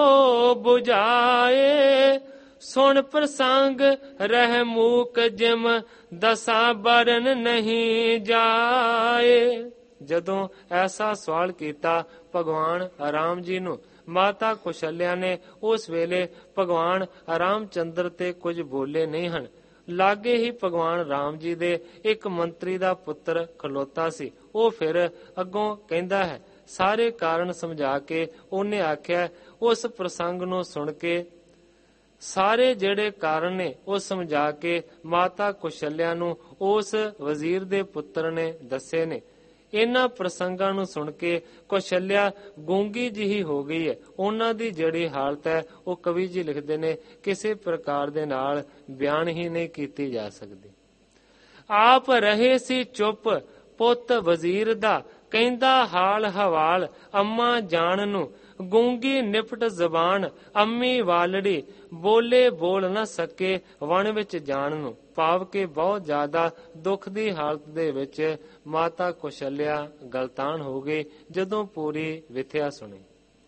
부ਝਾਏ, ਸੁਣ ਪ੍ਰਸੰਗ ਰਹਿ ਮੂਕ ਜਿਮ ਦਸਾ ਬਰਨ ਨਹੀਂ ਜਾਏ। ਜਦੋਂ ਐਸਾ ਸਵਾਲ ਕੀਤਾ ਭਗਵਾਨ ਰਾਮ ਜੀ ਨੂੰ, ਮਾਤਾ ਕੁਸ਼ਲਿਆ ਨੇ ਉਸ ਵੇਲੇ ਭਗਵਾਨ ਰਾਮ ਚੰਦਰ ਤੇ ਕੁਝ ਬੋਲੇ ਨਹੀਂ ਹਨ। ਲਾਗੇ ਹੀ ਭਗਵਾਨ ਰਾਮ ਜੀ ਦੇ ਇੱਕ ਮੰਤਰੀ ਦਾ ਪੁੱਤਰ ਖਲੋਤਾ ਸੀ। ਉਹ ਫਿਰ ਅੱਗੋਂ ਕਹਿੰਦਾ ਹੈ, ਸਾਰੇ ਕਾਰਨ ਸਮਝਾ ਕੇ ਉਹਨੇ ਆਖਿਆ, ਉਸ ਪ੍ਰਸੰਗ ਨੂੰ ਸੁਣ ਕੇ ਸਾਰੇ ਜਿਹੜੇ ਕਾਰਨ ਨੇ ਉਹ ਸਮਝਾ ਕੇ ਮਾਤਾ ਕੁਸ਼ਲਿਆ ਨੂੰ ਉਸ ਵਜ਼ੀਰ ਦੇ ਪੁੱਤਰ ਨੇ ਦੱਸੇ ਨੇ। ਇਹਨਾਂ ਪ੍ਰਸੰਗਾਂ ਨੂੰ ਸੁਣ ਕੇ ਕੁਸ਼ਲਿਆ ਗੂੰਗੀ ਜਿਹੀ ਹੋ ਗਈ ਹੈ। ਉਹਨਾਂ ਦੀ ਜਿਹੜੀ ਹਾਲਤ ਹੈ ਉਹ ਕਵੀ ਜੀ ਲਿਖਦੇ ਨੇ ਕਿਸੇ ਪ੍ਰਕਾਰ ਦੇ ਨਾਲ ਬਿਆਨ ਹੀ ਨਹੀਂ ਕੀਤੀ ਜਾ ਸਕਦੀ। ਆਪ ਰਹੇ ਸੀ ਚੁੱਪ ਪੁੱਤ ਵਜ਼ੀਰ ਦਾ, ਕਹਿੰਦਾ ਹਾਲ ਹਵਾਲ ਅੰਮਾ ਜਾਣ ਨੂੰ, ਗੂੰਗੀ ਨਿਪਟ ਜ਼ਬਾਨ ਅੰਮੀ ਵਾਲੜੀ, ਬੋਲੇ ਬੋਲ ਨਾ ਸਕੇ ਵਣ ਵਿੱਚ ਜਾਣ ਨੂੰ। ਭਾਵ ਕਿ ਬਹੁਤ ਜ਼ਿਆਦਾ ਦੁੱਖ ਦੀ ਹਾਲਤ ਦੇ ਵਿੱਚ ਮਾਤਾ ਕੁਸ਼ਲਿਆ ਗਲਤਾਨ ਹੋ ਗਈ ਜਦੋਂ ਪੂਰੀ ਵਿਥਿਆ ਸੁਣੀ।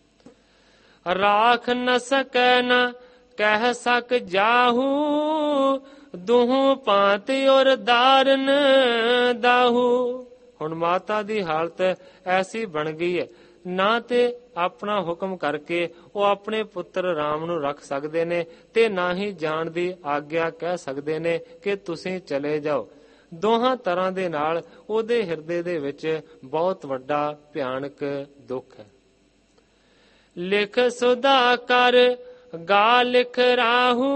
ਰਾਖ ਨ ਸਕੈ ਨ ਕਹਿ ਸਕ ਜਾਹੂ, ਦੁਹੂ ਪਾਤ ਔਰ ਦਾਰਨ ਦਾਹੂ। ਹੁਣ ਮਾਤਾ ਦੀ ਹਾਲਤ ਐਸੀ ਬਣ ਗਈ ਹੈ, ਨਾ ਤੇ ਆਪਣਾ ਹੁਕਮ ਕਰਕੇ ਉਹ ਆਪਣੇ ਪੁੱਤਰ ਰਾਮ ਨੂੰ ਰੱਖ ਸਕਦੇ ਨੇ ਤੇ ਨਾ ਹੀ ਜਾਣ ਦੀ ਆਗਿਆ ਕਹਿ ਸਕਦੇ ਨੇ ਕਿ ਤੁਸੀਂ ਚਲੇ ਜਾਓ। ਦੋਹਾਂ ਤਰ੍ਹਾਂ ਦੇ ਨਾਲ ਉਹਦੇ ਹਿਰਦੇ ਦੇ ਵਿੱਚ ਬਹੁਤ ਵੱਡਾ ਭਿਆਨਕ ਦੁੱਖ ਹੈ। ਲਿਖ ਸੁਧਾ ਕਰ ਗਾ ਲਿਖ ਰਾਹੂ,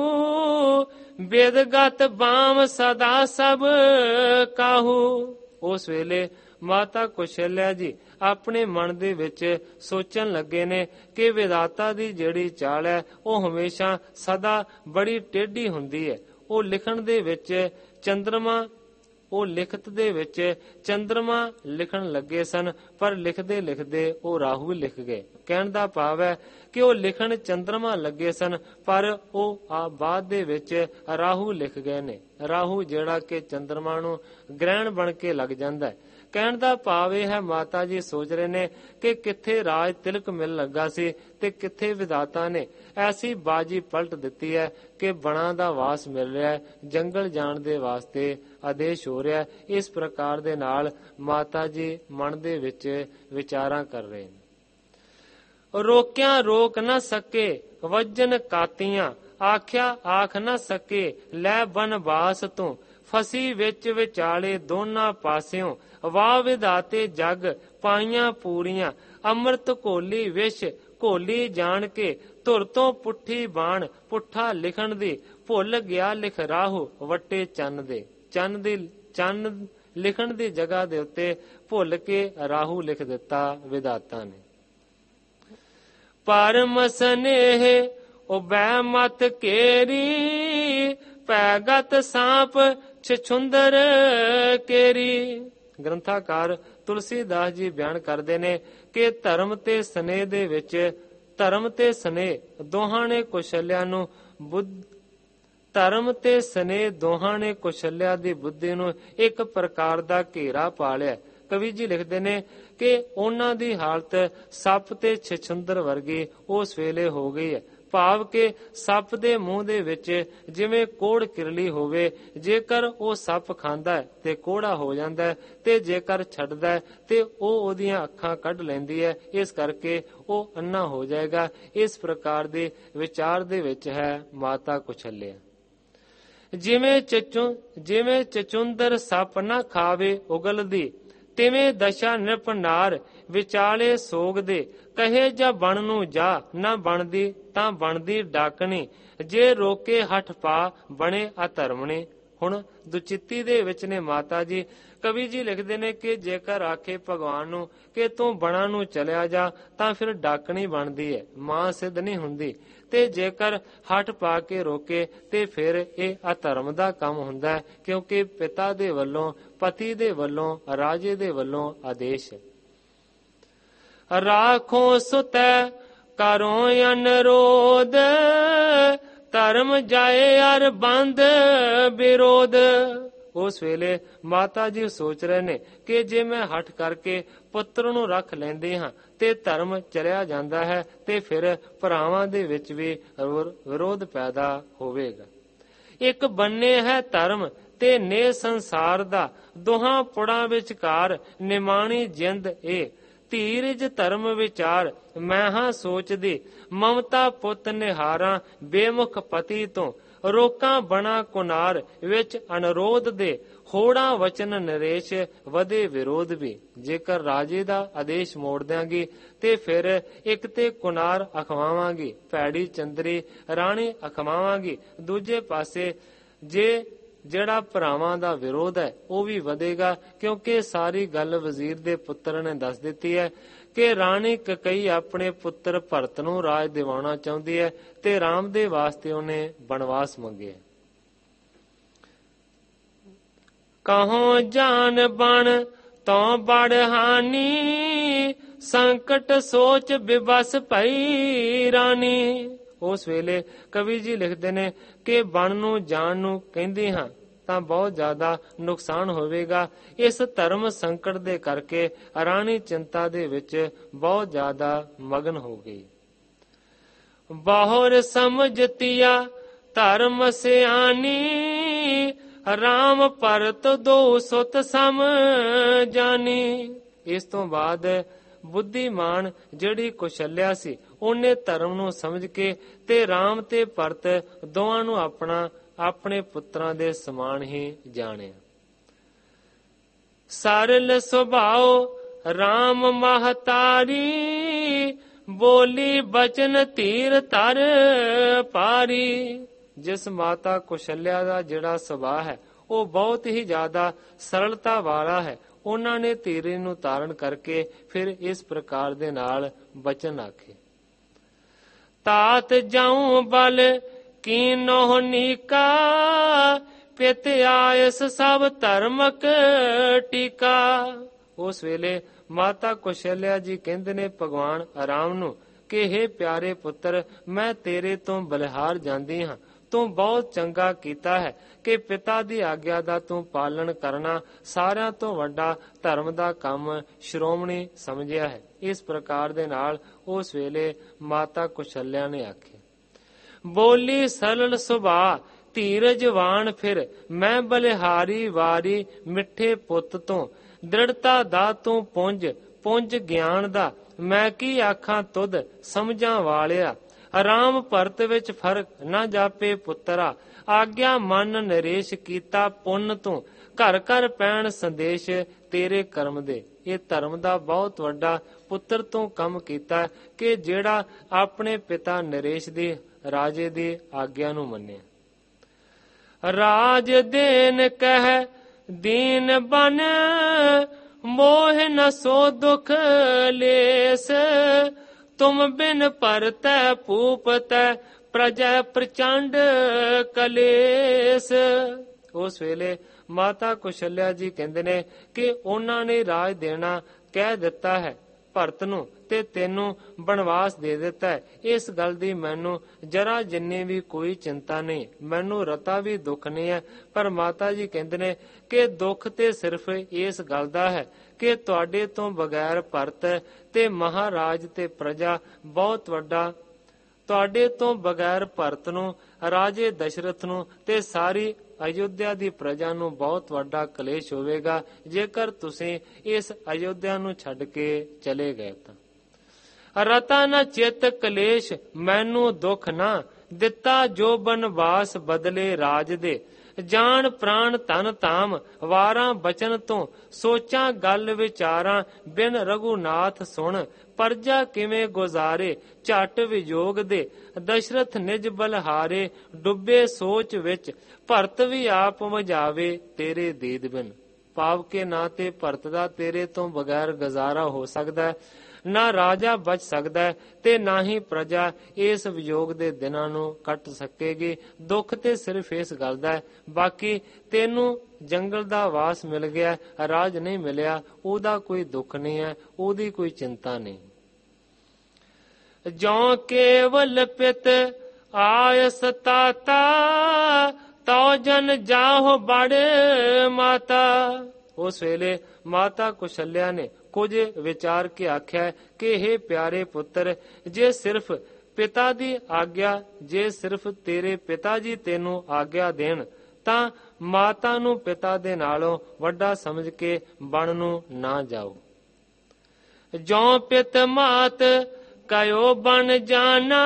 ਬਿਦਗਤ ਬਾਮ ਸਦਾ ਸਭ ਕਾਹੂ। ਉਸ ਵੇਲੇ ਮਾਤਾ ਕੁਸ਼ਲਿਆ ਜੀ ਆਪਣੇ ਮਨ ਦੇ ਵਿੱਚ ਸੋਚਣ ਲੱਗੇ ਨੇ ਕਿ ਵਿਧਾਤਾ ਦੀ ਜਿਹੜੀ ਚਾਲ ਹੈ ਉਹ ਹਮੇਸ਼ਾ ਸਦਾ ਬੜੀ ਟੇਢੀ ਹੁੰਦੀ ਹੈ। ਉਹ ਲਿਖਣ ਦੇ ਵਿੱਚ ਚੰਦਰਮਾ ਉਹ ਲਿਖਤ ਦੇ ਵਿੱਚ ਚੰਦਰਮਾ ਲਿਖਣ ਲੱਗੇ ਸਨ, ਪਰ ਲਿਖਦੇ ਲਿਖਦੇ ਉਹ ਰਾਹੂ ਲਿਖ ਗਏ। ਕਹਿਣ ਦਾ ਭਾਵ ਹੈ ਕਿ ਉਹ ਲਿਖਣ ਚੰਦਰਮਾ ਲੱਗੇ ਸਨ, ਪਰ ਉਹ ਆ ਬਾਅਦ ਦੇ ਵਿੱਚ ਰਾਹੂ ਲਿਖ ਗਏ ਨੇ। ਰਾਹੂ ਜਿਹੜਾ ਕਿ ਚੰਦਰਮਾ ਨੂੰ ਗ੍ਰਹਿਣ ਬਣ ਕੇ ਲੱਗ ਜਾਂਦਾ ਹੈ। ਕਹਿਣ ਦਾ ਭਾਵ ਇਹ ਹੈ, ਮਾਤਾ ਜੀ ਸੋਚ ਰਹੇ ਨੇ ਕਿ ਕਿੱਥੇ ਰਾਜ ਤਿਲਕ ਮਿਲ ਲੱਗਾ ਸੀ ਤੇ ਕਿੱਥੇ ਵਿਧਾਤਾ ਨੇ ਐਸੀ ਬਾਜੀ ਪਲਟ ਦਿੱਤੀ ਹੈ ਕਿ ਬਣਾ ਦਾ ਵਾਸ ਮਿਲ ਰਿਹਾ, ਜੰਗਲ ਜਾਣ ਦੇ ਵਾਸਤੇ ਆਦੇਸ਼ ਹੋ ਰਿਹਾ। ਇਸ ਪ੍ਰਕਾਰ ਦੇ ਨਾਲ ਮਾਤਾ ਜੀ ਮਨ ਦੇ ਵਿੱਚ ਵਿਚਾਰਾਂ ਕਰ ਰਹੇ ਨੇ। ਰੋਕਿਆ ਰੋਕ ਨਾ ਸਕੇ ਵਜਨ ਕਾਤੀਆਂ, ਆਖਿਆ ਆਖ ਨਾ ਸਕੇ ਲੈ ਬਨਵਾਸ ਤੂੰ, ਫਸੀ ਵਿੱਚ ਵਿਚਾਲੇ ਦੋਨਾਂ ਪਾਸਿਓਂ, ਵਾਹ ਵਿਧਾਤੇ ਜਗ ਪਾਈਆਂ ਪੂਰੀਆਂ, ਅੰਮ੍ਰਿਤ ਘੋਲੀ ਵਿਸ਼ ਘੋਲੀ ਜਾਣ ਕੇ, ਧੁਰ ਤੋਂ ਪੁੱਠੀ ਬਾਣ ਪੁੱਠਾ ਲਿਖਣ ਦੀ, ਭੁੱਲ ਗਿਆ ਲਿਖ ਰਾਹੂ ਵੱਟੇ ਚੰਨ ਦੇ। ਚੰਨ ਦੀ ਚੰਨ ਲਿਖਣ ਦੀ ਜਗ੍ਹਾ ਦੇ ਉੱਤੇ ਭੁੱਲ ਕੇ ਰਾਹੂ ਲਿਖ ਦਿੱਤਾ ਵਿਧਾਤਾ ਨੇ। ਪਰਮ ਸਨੇਹ ਉਬੈ ਮਤ ਕੇਰੀ, ਪੈਗਤ ਸਾਪ ਛਛੁੰਦਰ ਕੇਰੀ। ਗ੍ਰੰਥਾਕਾਰ ਤੁਲਸੀਦਾਸ ਜੀ ਬਿਆਨ ਕਰਦੇ ਨੇ ਕਿ ਧਰਮ ਤੇ ਸਨੇਹ ਦੇ ਵਿੱਚ ਧਰਮ ਤੇ ਸਨੇਹ ਦੋਹਾਂ ਨੇ ਕੁਸ਼ਲਿਆ ਨੂੰ ਬੁੱਧ ਧਰਮ ਤੇ ਸਨੇਹ ਦੋਹਾਂ ਨੇ ਕੁਸ਼ਲਿਆ ਦੀ ਬੁੱਧੀ ਨੂੰ ਇੱਕ ਪ੍ਰਕਾਰ ਦਾ ਘੇਰਾ ਪਾ ਲਿਆ। ਕਵੀ ਜੀ ਲਿਖਦੇ ਨੇ ਕਿ ਉਹਨਾਂ ਦੀ ਹਾਲਤ ਸੱਪ ਤੇ ਛਛੁੰਦਰ ਵਰਗੀ ਉਸ ਵੇਲੇ ਹੋ ਗਈ ਹੈ। ਭਾਵ ਕਿ ਸੱਪ ਦੇ ਮੂੰਹ ਦੇ ਵਿੱਚ ਜਿਵੇਂ ਕੋੜ ਕਿਰਲੀ ਹੋਵੇ, ਜੇਕਰ ਉਹ ਸੱਪ ਖਾਂਦਾ ਹੈ ਤੇ ਕੋੜਾ ਹੋ ਜਾਂਦਾ ਹੈ, ਤੇ ਜੇਕਰ ਛੱਡਦਾ ਹੈ ਤੇ ਉਹ ਉਹਦੀਆਂ ਅੱਖਾਂ ਕੱਢ ਲੈਂਦੀ ਹੈ, ਇਸ ਕਰਕੇ ਉਹ ਅੰਨਾ ਹੋ ਜਾਏਗਾ। ਇਸ ਪ੍ਰਕਾਰ ਦੇ ਵਿਚਾਰ ਦੇ ਵਿੱਚ ਹੈ ਮਾਤਾ ਕੁਸ਼ਲਿਆ। ਜਿਵੇਂ ਚਚੁ ਜਿਵੇਂ ਚਚੁੰਦਰ ਸੱਪ ਨਾ ਖਾਵੇ ਉਗਲਦੀ, ਤਿਵੇਂ ਦਸ਼ਾ ਨਿਰਪਨਾਰ ਵਿਚਾਲੇ ਸੋਗਦੇ। ਕਹੇ ਜਾ ਬਣ ਨੂੰ ਜਾ, ਨਾ ਬਣਦੀ ਤਾਂ ਬਣਦੀ ਡਾਕਣੀ, ਜੇ ਰੋਕੇ ਹੱਠ ਪਾ ਬਣੇ ਅਧਰਮਣੇ। ਹੁਣ ਦੁਚਿੱਤੀ ਦੇ ਵਿੱਚ ਨੇ ਮਾਤਾ ਜੀ। ਕਵੀ ਜੀ ਲਿਖਦੇ ਨੇ ਕਿ ਜੇਕਰ ਆਖੇ ਭਗਵਾਨ ਨੂੰ ਕਿ ਤੂੰ ਬਣਾ ਨੂੰ ਚਲਿਆ ਜਾ, ਤਾਂ ਫਿਰ ਡਾਕਣੀ ਬਣਦੀ ਹੈ, ਮਾਂ ਸਿੱਧ ਨਹੀਂ ਹੁੰਦੀ। ਤੇ ਜੇਕਰ ਹੱਠ ਪਾ ਕੇ ਰੋਕੇ ਤੇ ਫਿਰ ਇਹ ਅਧਰਮ ਦਾ ਕੰਮ ਹੁੰਦਾ ਹੈ, ਕਿਉਂਕਿ ਪਿਤਾ ਦੇ ਵੱਲੋਂ, ਪਤੀ ਦੇ ਵੱਲੋਂ, ਰਾਜੇ ਦੇ ਵੱਲੋਂ ਆਦੇਸ਼ ਹੈ। ਰਾਖੋ ਸੁਤੈ ਕਰੋ ਅਨਰੋਧ, ਧਰਮ ਜਾਏ ਅਰ ਬੰਦ ਵਿਰੋਧ। ਉਸ ਵੇਲੇ ਮਾਤਾ ਜੀ ਸੋਚ ਰਹੇ ਨੇ ਕਿ ਜੇ ਮੈਂ ਹੱਠ ਕਰਕੇ ਪੁੱਤਰ ਨੂੰ ਰੱਖ ਲੈਂਦੇ ਹਾਂ ਤੇ ਧਰਮ ਚਲਿਆ ਜਾਂਦਾ ਹੈ, ਤੇ ਫਿਰ ਭਰਾਵਾਂ ਦੇ ਵਿੱਚ ਵੀ ਵਿਰੋਧ ਪੈਦਾ ਹੋਵੇਗਾ। ਇੱਕ ਬੰਨੇ ਹੈ ਧਰਮ ਤੇ ਨੇ ਸੰਸਾਰ ਦਾ, ਦੋਹਾਂ ਪੁੜਾਂ ਵਿਚਕਾਰ ਨਿਮਾਣੀ ਜਿੰਦ ਏ। ਧੀਰਜ ਧਰਮ ਵਿਚਾਰ ਮੈਂ ਹਾਂ ਸੋਚਦੀ, ਮਮਤਾ ਪੁੱਤ ਨਿਹਾਰਾਂ ਬੇਮੁਖ ਪਤੀ ਤੋਂ। ਰੋਕਾਂ ਬਣਾ ਕੁਨਾਰ ਵਿੱਚ ਅਨਰੋਧ ਦੇ, ਹੋੜਾ ਵਚਨ ਨਰੇਸ਼ ਵਧੇ ਵਿਰੋਧ ਵੀ। ਜੇਕਰ ਰਾਜੇ ਦਾ ਆਦੇਸ਼ ਮੋੜ ਦਿਆਂਗੀ ਤੇ ਫਿਰ ਇੱਕ ਤੇ ਕੁਨਾਰ ਅਖਵਾਵਾਂਗੀ, ਭੈੜੀ ਚੰਦਰੀ ਰਾਣੀ ਅਖਵਾਵਾਂਗੀ। ਦੂਜੇ ਪਾਸੇ ਜੇ ਜਿਹੜਾ ਭਰਾਵਾਂ ਦਾ ਵਿਰੋਧ ਹੈ ਉਹ ਵੀ ਵਧੇਗਾ, ਕਿਉਂਕਿ ਸਾਰੀ ਗੱਲ ਵਜ਼ੀਰ ਦੇ ਪੁੱਤਰ ਨੇ ਦੱਸ ਦਿੱਤੀ ਹੈ ਕਿ ਰਾਣੀ ਕਕਈ ਆਪਣੇ ਪੁੱਤਰ ਭਰਤ ਨੂੰ ਰਾਜ ਦਿਵਾਉਣਾ ਚਾਹੁੰਦੀ ਹੈ ਤੇ ਰਾਮ ਦੇ ਵਾਸਤੇ ਉਹਨੇ ਬਨਵਾਸ ਮੰਗਿਆ। ਕਹੋ ਜਾਨ ਬਣ ਤੋਂ ਬੜ ਹਾਨੀ, ਸੰਕਟ ਸੋਚ ਬਿਬਸ ਭਈ ਰਾਣੀ। ਉਸ ਵੇਲੇ ਕਵੀ ਜੀ ਲਿਖਦੇ ਨੇ ਕਿ ਬਣ ਨੂੰ ਜਾਣ ਨੂੰ ਕਹਿੰਦੇ ਹਾਂ ਤਾਂ ਬਹੁਤ ਜ਼ਿਆਦਾ ਨੁਕਸਾਨ ਹੋਵੇਗਾ। ਇਸ ਧਰਮ ਸੰਕਟ ਦੇ ਕਰਕੇ ਰਾਣੀ ਚਿੰਤਾ ਦੇ ਵਿੱਚ ਬਹੁਤ ਜ਼ਿਆਦਾ ਮਗਨ ਹੋ ਗਈ। ਬਹੁਰ ਸਮਝਤੀਆ ਧਰਮ ਸਿਆਣੀ, ਰਾਮ ਭਰਤ ਦੋ ਸੁਤ ਸਮ ਜਾਨੀ। ਇਸ ਤੋਂ ਬਾਅਦ ਬੁੱਧੀਮਾਨ ਜਿਹੜੀ ਕੁਸ਼ਲਿਆ ਸੀ, ਉਹਨੇ ਧਰਮ ਨੂੰ ਸਮਝ ਕੇ ਤੇ ਰਾਮ ਤੇ ਭਰਤ ਦੋਵਾਂ ਨੂੰ ਆਪਣਾ ਆਪਣੇ ਪੁੱਤਰਾਂ ਦੇ ਸਮਾਨ ਹੀ ਜਾਣਿਆ। ਸਰਲ ਸੁਭਾਉ ਰਾਮ ਮਹਤਾਰੀ, ਬੋਲੀ ਬਚਨ ਧੀਰ ਧਰ ਪਾਰੀ। ਜਿਸ ਮਾਤਾ ਕੁਸ਼ਲਿਆ ਦਾ ਜਿਹੜਾ ਸੁਭਾਅ ਹੈ ਉਹ ਬਹੁਤ ਹੀ ਜ਼ਿਆਦਾ ਸਰਲਤਾ ਵਾਲਾ ਹੈ। ਉਹਨਾਂ ਨੇ ਧੀਰੇ ਨੂੰ ਧਾਰਨ ਕਰਕੇ ਫਿਰ ਇਸ ਪ੍ਰਕਾਰ ਦੇ ਨਾਲ ਬਚਨ ਆਖੇ। ਤਾਤ ਜਾਉ ਬਲ ਕੀਨੋ ਨੀਕਾ, ਪਿਤ ਆਇਸ ਸਭ ਧਰਮਕ ਟੀਕਾ। ਉਸ ਵੇਲੇ ਮਾਤਾ ਕੁਸ਼ਲਿਆ ਜੀ ਕਹਿੰਦੇ ਨੇ ਭਗਵਾਨ ਰਾਮ ਨੂੰ ਕਿ ਹੇ ਪਿਆਰੇ ਪੁੱਤਰ, ਮੈਂ ਤੇਰੇ ਤੋਂ ਬਲਿਹਾਰ ਜਾਂਦੀ ਹਾਂ। ਤੂੰ ਬਹੁਤ ਚੰਗਾ ਕੀਤਾ ਹੈ ਕਿ ਪਿਤਾ ਦੀ ਆਗਿਆ ਦਾ ਤੂੰ ਪਾਲਣ ਕਰਨਾ ਸਾਰਿਆਂ ਤੋਂ ਵੱਡਾ ਧਰਮ ਦਾ ਕੰਮ ਸ਼੍ਰੋਮਣੀ ਸਮਝਿਆ ਹੈ। ਇਸ ਪ੍ਰਕਾਰ ਦੇ ਨਾਲ ਉਸ ਵੇਲੇ ਮਾਤਾ ਕੁਸ਼ਲਿਆ ਨੇ ਆਖਿਆ। ਬੋਲੀ ਸਰਲ ਸੁਭਾ ਧੀਰਜਵਾਨ, ਫਿਰ ਮੈਂ ਬਲਿਹਾਰੀ ਵਾਰੀ ਮਿੱਠੇ ਪੁੱਤ ਤੋਂ। ਦ੍ਰਿੜਤਾ ਦਾ ਤੂੰ ਪੁੰਜ ਪੁੰਜ ਗਿਆਨ ਦਾ, ਮੈਂ ਕੀ ਆਖਾਂ ਤੁਧ ਸਮਝਾਂ ਵਾਲਿਆ। ਰਾਮ ਭਰਤ ਵਿੱਚ ਫਰਕ ਨਾ ਜਾਪੇ ਪੁੱਤਰਾ, ਆਗਿਆ ਮਨ ਨਰੇਸ਼ ਕੀਤਾ ਪੁੰਨ ਤੂੰ। ਘਰ ਘਰ ਪੈਣ ਸੰਦੇਸ਼ ਤੇਰੇ ਕਰਮ ਦੇ। ਇਹ ਧਰਮ ਦਾ ਬਹੁਤ ਵੱਡਾ ਪੁੱਤਰ ਤੋਂ ਕੰਮ ਕੀਤਾ ਕਿ ਜਿਹੜਾ ਆਪਣੇ ਪਿਤਾ ਨਰੇਸ਼ ਦੀ ਰਾਜੇ ਦੀ ਆਗਿਆ ਨੂੰ ਮੰਨਿਆ। ਰਾਜ ਦੇਨ ਕਹਿ ਦੀਨ ਬਨ, ਮੋਹ ਨ ਸੋ ਦੁਖ ਲੇਸ। ਤੁਮ ਬਿਨ ਭਰਤੈ ਭੂਪਤੈ, ਪ੍ਰਜਾ ਪ੍ਰਚੰਡ ਕਲੇਸ। ਉਸ ਵੇਲੇ ਮਾਤਾ ਕੁਸ਼ਲਿਆ ਜੀ ਕਹਿੰਦੇ ਨੇ ਕਿ ਉਹਨਾਂ ਨੇ ਰਾਜ ਦੇਣਾ ਕਹਿ ਦਿੱਤਾ ਹੈ ਭਰਤ ਨੂੰ ਤੇ ਤੈਨੂੰ ਬਨਵਾਸ ਦੇ ਦਿੱਤਾ ਹੈ। ਇਸ ਗੱਲ ਦੀ ਮੈਨੂੰ ਜਰਾ ਜਿੰਨੀ ਵੀ ਕੋਈ ਚਿੰਤਾ ਨਹੀਂ, ਮੈਨੂੰ ਰਤਾ ਵੀ ਦੁੱਖ ਨਹੀਂ ਹੈ। ਪਰ ਮਾਤਾ ਜੀ ਕਹਿੰਦੇ ਨੇ ਕਿ ਦੁੱਖ ਤੇ ਸਿਰਫ ਇਸ ਗੱਲ ਦਾ ਹੈ ਕਿ ਤੁਹਾਡੇ ਤੋਂ ਬਗੈਰ ਭਰਤ ਤੇ ਮਹਾਰਾਜ ਤੇ ਪ੍ਰਜਾ ਬਹੁਤ ਵੱਡਾ ਤੁਹਾਡੇ ਤੋਂ ਬਗੈਰ ਭਰਤ ਨੂੰ, ਰਾਜੇ ਦਸ਼ਰਥ ਨੂੰ ਤੇ ਸਾਰੀ ਅਯੁੱਧਿਆ ਦੀ ਪ੍ਰਜਾ ਨੂੰ ਬਹੁਤ ਵੱਡਾ ਕਲੇਸ਼ ਹੋਵੇਗਾ ਜੇਕਰ ਤੁਸੀਂ ਇਸ ਅਯੁੱਧਿਆ ਨੂੰ ਛੱਡ ਕੇ ਚਲੇ ਗਏ ਤਾਂ। ਰਤਾ ਨ ਚਿਤ ਕਲੇਸ਼ ਮੈਨੂੰ ਦੁੱਖ ਨਾ, ਦਿੱਤਾ ਜੋ ਬਨਵਾਸ ਬਦਲੇ ਰਾਜ ਦੇ। ਜਾਨ ਪ੍ਰਾਣ ਧਨ ਧਾਮ ਵਾਰਾਂ ਬਚਨ ਤੋਂ, ਸੋਚਾਂ ਗੱਲ ਵਿਚਾਰਾਂ ਬਿਨ ਰਘੁਨਾਥ ਸੁਣ। ਪਰਜਾ ਕਿਵੇਂ ਗੁਜ਼ਾਰੇ ਝਟ ਵਿਜੋਗ ਦੇ, ਦਸ਼ਰਥ ਨਿਜ ਬਲਹਾਰੇ ਡੁੱਬੇ ਸੋਚ ਵਿੱਚ। ਭਰਤ ਵੀ ਆਪ ਮਝਾਵੇ ਤੇਰੇ ਦੀਦ ਬਿਨ। ਭਾਵ ਕੇ ਨਾ ਤੇ ਭਰਤ ਦਾ ਤੇਰੇ ਤੋਂ ਬਗੈਰ ਗੁਜ਼ਾਰਾ ਹੋ ਸਕਦਾ ਹੈ, ਨਾ ਰਾਜਾ ਬਚ ਸਕਦਾ ਹੈ, ਤੇ ਨਾ ਹੀ ਪ੍ਰਜਾ ਇਸ ਵਿਯੋਗ ਦੇ ਦਿਨਾਂ ਨੂੰ ਕੱਟ ਸਕੇਗੀ। ਦੁੱਖ ਤੇ ਸਿਰਫ ਇਸ ਗੱਲ ਦਾ ਹੈ, ਬਾਕੀ ਤੈਨੂੰ ਜੰਗਲ ਦਾ ਵਾਸ ਮਿਲ ਗਿਆ, ਰਾਜ ਨਹੀਂ ਮਿਲਿਆ, ਉਹਦਾ ਕੋਈ ਦੁੱਖ ਨਹੀਂ ਹੈ, ਉਹਦੀ ਕੋਈ ਚਿੰਤਾ ਨਹੀਂ। ਜੋਂ ਕੇਵਲ ਪਿਤ ਆਇਸ ਤਾਤਾ, ਤਉ ਜਨ ਜਾਹੁ ਬੜ ਮਾਤਾ। ਉਸ ਵੇਲੇ ਮਾਤਾ ਕੁਸ਼ਲਿਆ ਨੇ ਕੁਝ ਵਿਚਾਰ ਕੇ ਆਖਿਆ ਕਿ हे ਪਿਆਰੇ ਪੁੱਤਰ, ਜੇ ਸਿਰਫ ਪਿਤਾ ਦੀ ਆਗਿਆ, ਜੇ ਸਿਰਫ ਤੇਰੇ ਪਿਤਾ ਜੀ ਤੈਨੂੰ ਆਗਿਆ ਦੇਣ ਤਾਂ ਮਾਤਾ ਨੂੰ ਪਿਤਾ ਦੇ ਨਾਲੋਂ ਵੱਡਾ ਸਮਝ ਕੇ ਬਣ ਨੂੰ ਨਾ ਜਾਓ। ਜੋਂ ਪਿਤ ਮਾਤ ਕਯੋ ਬਨ ਜਾਨਾ,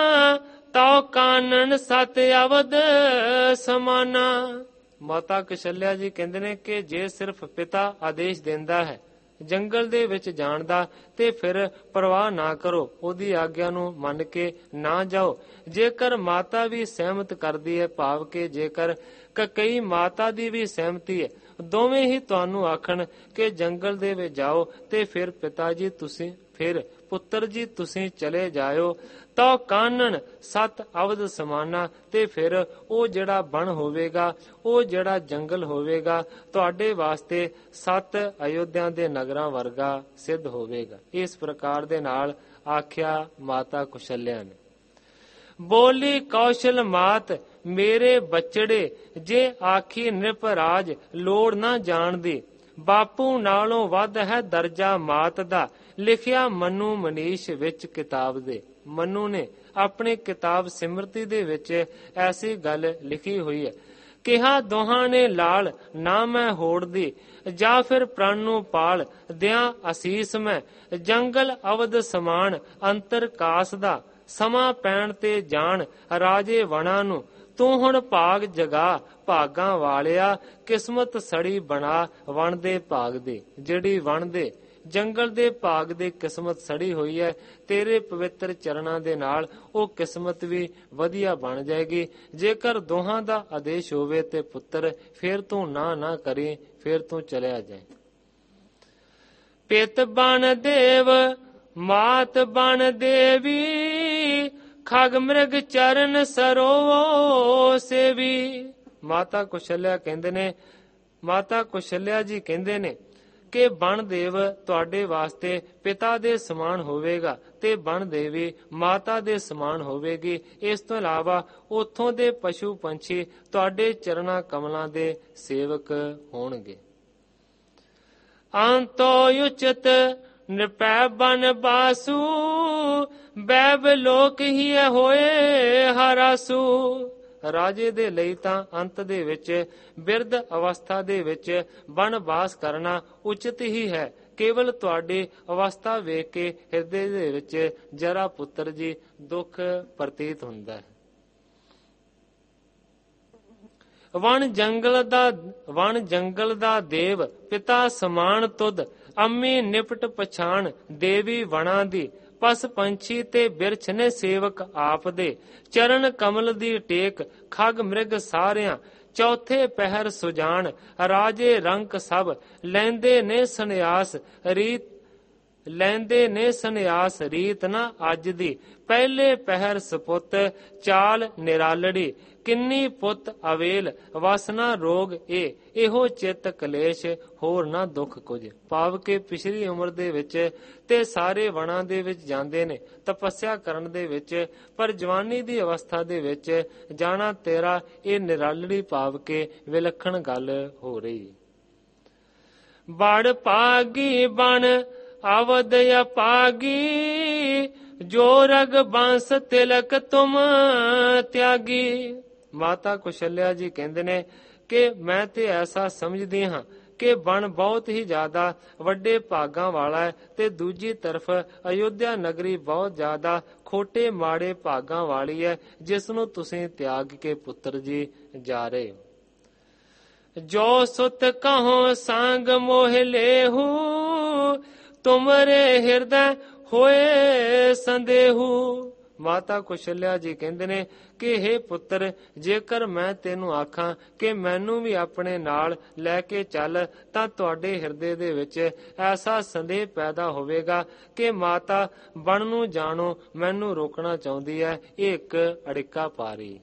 ਤਉ ਕਾਨਨ ਸਤ ਅਵਧ ਸਮਾਨਾ। ਮਾਤਾ ਕਸ਼ਲਿਆ ਜੀ ਕਹਿੰਦੇ ਨੇ ਕਿ ਜੇ ਸਿਰਫ ਪਿਤਾ ਆਦੇਸ਼ ਦਿੰਦਾ ਹੈ ਜੰਗਲ ਦੇ ਵਿੱਚ ਜਾਣ ਦਾ ਤੇ ਫਿਰ ਪਰਵਾਹ ਨਾ ਕਰੋ, ਉਹਦੀ ਆਗਿਆ ਨੂੰ ਮੰਨ ਕੇ ਨਾ ਜਾਓ। ਜੇਕਰ ਮਾਤਾ ਵੀ ਸਹਿਮਤ ਕਰਦੀ ਹੈ, ਭਾਵ ਕਿ ਜੇਕਰ ਕਈ ਮਾਤਾ ਦੀ ਵੀ ਸਹਿਮਤੀ ਹੈ, ਦੋਵੇਂ ਹੀ ਤੁਹਾਨੂੰ ਆਖਣ ਕਿ ਜੰਗਲ ਦੇ ਵਿੱਚ ਜਾਓ ਤੇ ਫਿਰ ਪਿਤਾ ਜੀ ਤੁਸੀਂ, ਫਿਰ ਪੁੱਤਰ ਜੀ ਤੁਸੀਂ ਚਲੇ ਜਾਇਓ, ਤਾਂ ਕਾਨਨ ਸੱਤ ਅਵਧ ਸਮਾਨਾ, ਤੇ ਫਿਰ ਉਹ ਜਿਹੜਾ ਬਣ ਹੋਵੇਗਾ, ਉਹ ਜਿਹੜਾ ਜੰਗਲ ਹੋਵੇਗਾ, ਤੁਹਾਡੇ ਵਾਸਤੇ ਸੱਤ ਅਯੋਧਿਆ ਦੇ ਨਗਰਾਂ ਵਰਗਾ ਸਿੱਧ ਹੋਵੇਗਾ। ਇਸ ਪ੍ਰਕਾਰ ਦੇ ਨਾਲ ਆਖਿਆ ਮਾਤਾ ਕੁਸ਼ਲਿਆ ਨੇ। ਬੋਲੀ ਕੌਸ਼ਲ ਮਾਤ ਮੇਰੇ ਬਚੜੇ, ਜੇ ਆਖੀ ਨਿਰਭਰਾਜ ਲੋੜ ਨਾ ਜਾਣਦੀ। ਬਾਪੂ ਨਾਲੋਂ ਵੱਧ ਹੈ ਦਰਜਾ ਮਾਤ ਦਾ, ਲਿਖਿਆ ਮਨੂ ਮਨੀਸ਼ ਵਿੱਚ ਕਿਤਾਬ ਦੇ। ਮਨੂ ਨੇ ਆਪਣੀ ਕਿਤਾਬ ਸਿਮਰਤੀ ਦੇ ਵਿੱਚ ਐਸੀ ਗੱਲ ਲਿਖੀ ਹੋਈ ਹੈ, ਕਿਹਾ ਦੋਹਾਂ ਨੇ ਲਾਲ ਨਾ ਮੈਂ ਹੋੜਦੀ, ਜਾਂ ਫਿਰ ਪ੍ਰਣ ਨੂੰ ਪਾਲ ਦਿਆਂ ਅਸੀਸ ਮੈਂ। ਜੰਗਲ ਅਵਧ ਸਮਾਨ ਅੰਤਰ ਕਾਸ ਦਾ, ਸਮਾਂ ਪੈਣ ਤੇ ਜਾਣ ਰਾਜੇ ਵਣਾ ਨੂੰ। ਤੂੰ ਹੁਣ ਭਾਗ ਜਗਾ ਭਾਗਾਂ ਵਾਲਿਆ, ਕਿਸਮਤ ਸੜੀ ਬਣਾ ਵਣ ਦੇ ਭਾਗ ਦੇ। ਜਿਹੜੀ ਵਣ ਦੇ ਜੰਗਲ ਦੇ ਭਾਗ ਦੀ ਕਿਸਮਤ ਸੜੀ ਹੋਈ ਹੈ, ਤੇਰੇ ਪਵਿੱਤਰ ਚਰਨਾਂ ਦੇ ਨਾਲ ਉਹ ਕਿਸਮਤ ਵੀ ਵਧੀਆ ਬਣ ਜਾਏਗੀ। ਜੇਕਰ ਦੋਹਾਂ ਦਾ ਆਦੇਸ਼ ਹੋਵੇ ਤੇ ਪੁੱਤਰ ਫਿਰ ਤੂੰ ਨਾ ਨਾ ਕਰੀ, ਫਿਰ ਤੂੰ ਚਲਿਆ ਜਾਏ। ਪਿਤ ਬਣ ਦੇਵ ਮਾਤ ਬਣ ਦੇਵੀ, ਖਗ ਮ੍ਰਿਗ ਚਰਨ ਸਰੋ ਸੇਵੀ। ਮਾਤਾ ਕੁਸ਼ਲਿਆ ਕਹਿੰਦੇ ਨੇ, ਮਾਤਾ ਕੁਸ਼ਲਿਆ ਜੀ ਕਹਿੰਦੇ ਨੇ ਕਿ ਬਣ ਦੇਵ ਤੁਹਾਡੇ ਵਾਸਤੇ ਪਿਤਾ ਦੇ ਸਮਾਨ ਹੋਵੇਗਾ ਤੇ ਬਣ ਦੇਵੀ ਮਾਤਾ ਦੇ ਸਮਾਨ ਹੋਵੇਗੀ। ਇਸ ਤੋਂ ਇਲਾਵਾ ਉੱਥੋਂ ਦੇ ਪਸ਼ੂ ਪੰਛੀ ਤੁਹਾਡੇ ਚਰਨਾਂ ਕਮਲਾਂ ਦੇ ਸੇਵਕ ਹੋਣਗੇ। ਅੰਤੋ ਉਚਿਤ ਨਿਰਭੈ ਬਨ ਬਾਸੂ, ਬੈਬ ਲੋਕ ਹੀ ਹੋਏ ਹਰਾਸੂ। ਰਾਜੇ ਦੇ ਲਈ ਤਾਂ ਅੰਤ ਦੇ ਵਿੱਚ ਬਿਰਧ ਅਵਸਥਾ ਦੇ ਵਿੱਚ ਬਨਵਾਸ ਕਰਨਾ ਉਚਿਤ ਹੀ ਹੈ। ਕੇਵਲ ਤੁਹਾਡੀ ਅਵਸਥਾ ਵੇਖ ਕੇ ਹਿਰਦੇ ਦੇ ਵਿੱਚ ਜਰਾ ਪੁੱਤਰ ਜੀ ਦੁੱਖ ਪ੍ਰਤੀਤ ਹੁੰਦਾ ਹੈ। ਵਣ ਜੰਗਲ ਦਾ ਵਣ ਜੰਗਲ ਦਾ ਦੇਵ ਪਿਤਾ ਸਮਾਨ ਤੁਧ, ਅੰਮੀ ਨਿਪਟ ਪਛਾਣ ਦੇਵੀ ਵਣਾ ਦੀ। ਪਸ ਪੰਛੀ ਤੇ ਬਿਰਛ ਨੇ ਸੇਵਕ ਆਪ ਦੇ, ਚਰਨ ਕਮਲ ਦੀ ਟੇਕ ਖਗ ਮ੍ਰਿਗ ਸਾਰਿਆਂ। ਚੌਥੇ ਪਹਿਰ ਸੁਜਾਨ ਰਾਜੇ ਰੰਕ ਸਭ, ਲੈਂਦੇ ਨੇ ਸੰਨਿਆਸ ਰੀਤ ਲੈਂਦੇ ਨੇ ਸੰਨਿਆਸ ਰੀਤ ਨਾ ਅੱਜ ਦੀ। ਪਹਿਲੇ ਪਹਿਰ ਸਪੁੱਤ ਚਾਲ ਨਿਰਾਲੜੀ, ਕਿੰਨੀ ਪੁੱਤ ਅਵੇਲ ਵਾਸਨਾ ਰੋਗ ਏ। ਇਹੋ ਚਿੱਤ ਕਲੇਸ਼ ਹੋਰ ਨਾ ਦੁੱਖ ਕੁਝ। ਭਾਵ ਕਿ ਪਿਛਲੀ ਉਮਰ ਦੇ ਵਿੱਚ ਤੇ ਸਾਰੇ ਵਣਾਂ ਦੇ ਵਿੱਚ ਜਾਂਦੇ ਨੇ ਤਪੱਸਿਆ ਕਰਨ ਦੇ ਵਿੱਚ, ਪਰ ਜਵਾਨੀ ਦੀ ਅਵਸਥਾ ਦੇ ਵਿੱਚ ਜਾਣਾ ਤੇਰਾ ਇਹ ਨਿਰਾਲੜੀ ਭਾਵ ਕੇ ਵਿਲੱਖਣ ਗੱਲ ਹੋ ਰਹੀ। ਬੜ ਭਾਗੀ ਬਣ ਅਵਧ ਅਪਾਗੀ, ਜੋ ਰਗ ਬੰਸ ਤਿਲਕ ਤੁਮ ਤਿਆਗੀ। ਮਾਤਾ ਕੁਸ਼ਲਿਆ ਜੀ ਕਹਿੰਦੇ ਨੇ ਕਿ ਮੈਂ ਤੇ ਐਸਾ ਸਮਝਦੀ ਹਾਂ ਕਿ ਬਣ ਬਹੁਤ ਹੀ ਜ਼ਿਆਦਾ ਵੱਡੇ ਭਾਗਾਂ ਵਾਲਾ ਹੈ, ਤੇ ਦੂਜੀ ਤਰਫ ਅਯੁੱਧਿਆ ਨਗਰੀ ਬਹੁਤ ਜ਼ਿਆਦਾ ਖੋਟੇ ਮਾੜੇ ਭਾਗਾਂ ਵਾਲੀ ਹੈ, ਜਿਸ ਨੂੰ ਤੁਸੀਂ ਤਿਆਗ ਕੇ ਪੁੱਤਰ ਜੀ ਜਾ ਰਹੇ ਹੋ। ਜੋ ਸੁਤ ਕਹੋ ਸੰਗ ਮੋਹ ਲੇਹੂ, ਤੁਮਰੇ ਹਿਰਦੈ ਹੋਏ ਸੰਦੇਹੂ। ਮਾਤਾ ਕੁਸ਼ਲਿਆ ਜੀ ਕਹਿੰਦੇ ਨੇ ਕਿ ਹੇ ਪੁੱਤਰ, ਜੇਕਰ ਮੈਂ ਤੈਨੂੰ ਆਖਾਂ ਕਿ ਮੈਨੂੰ ਵੀ ਆਪਣੇ ਨਾਲ ਲੈ ਕੇ ਚੱਲ, ਤਾਂ ਤੁਹਾਡੇ ਹਿਰਦੇ ਦੇ ਵਿੱਚ ਐਸਾ ਸੰਦੇਹ ਪੈਦਾ ਹੋਵੇਗਾ ਕਿ ਮਾਤਾ ਬਣ ਨੂੰ ਜਾਣੋ ਮੈਨੂੰ ਰੋਕਣਾ ਚਾਹੁੰਦੀ ਹੈ। ਇਹ ਇੱਕ ਅੜਿੱਕਾ ਪਾ ਰਹੀ।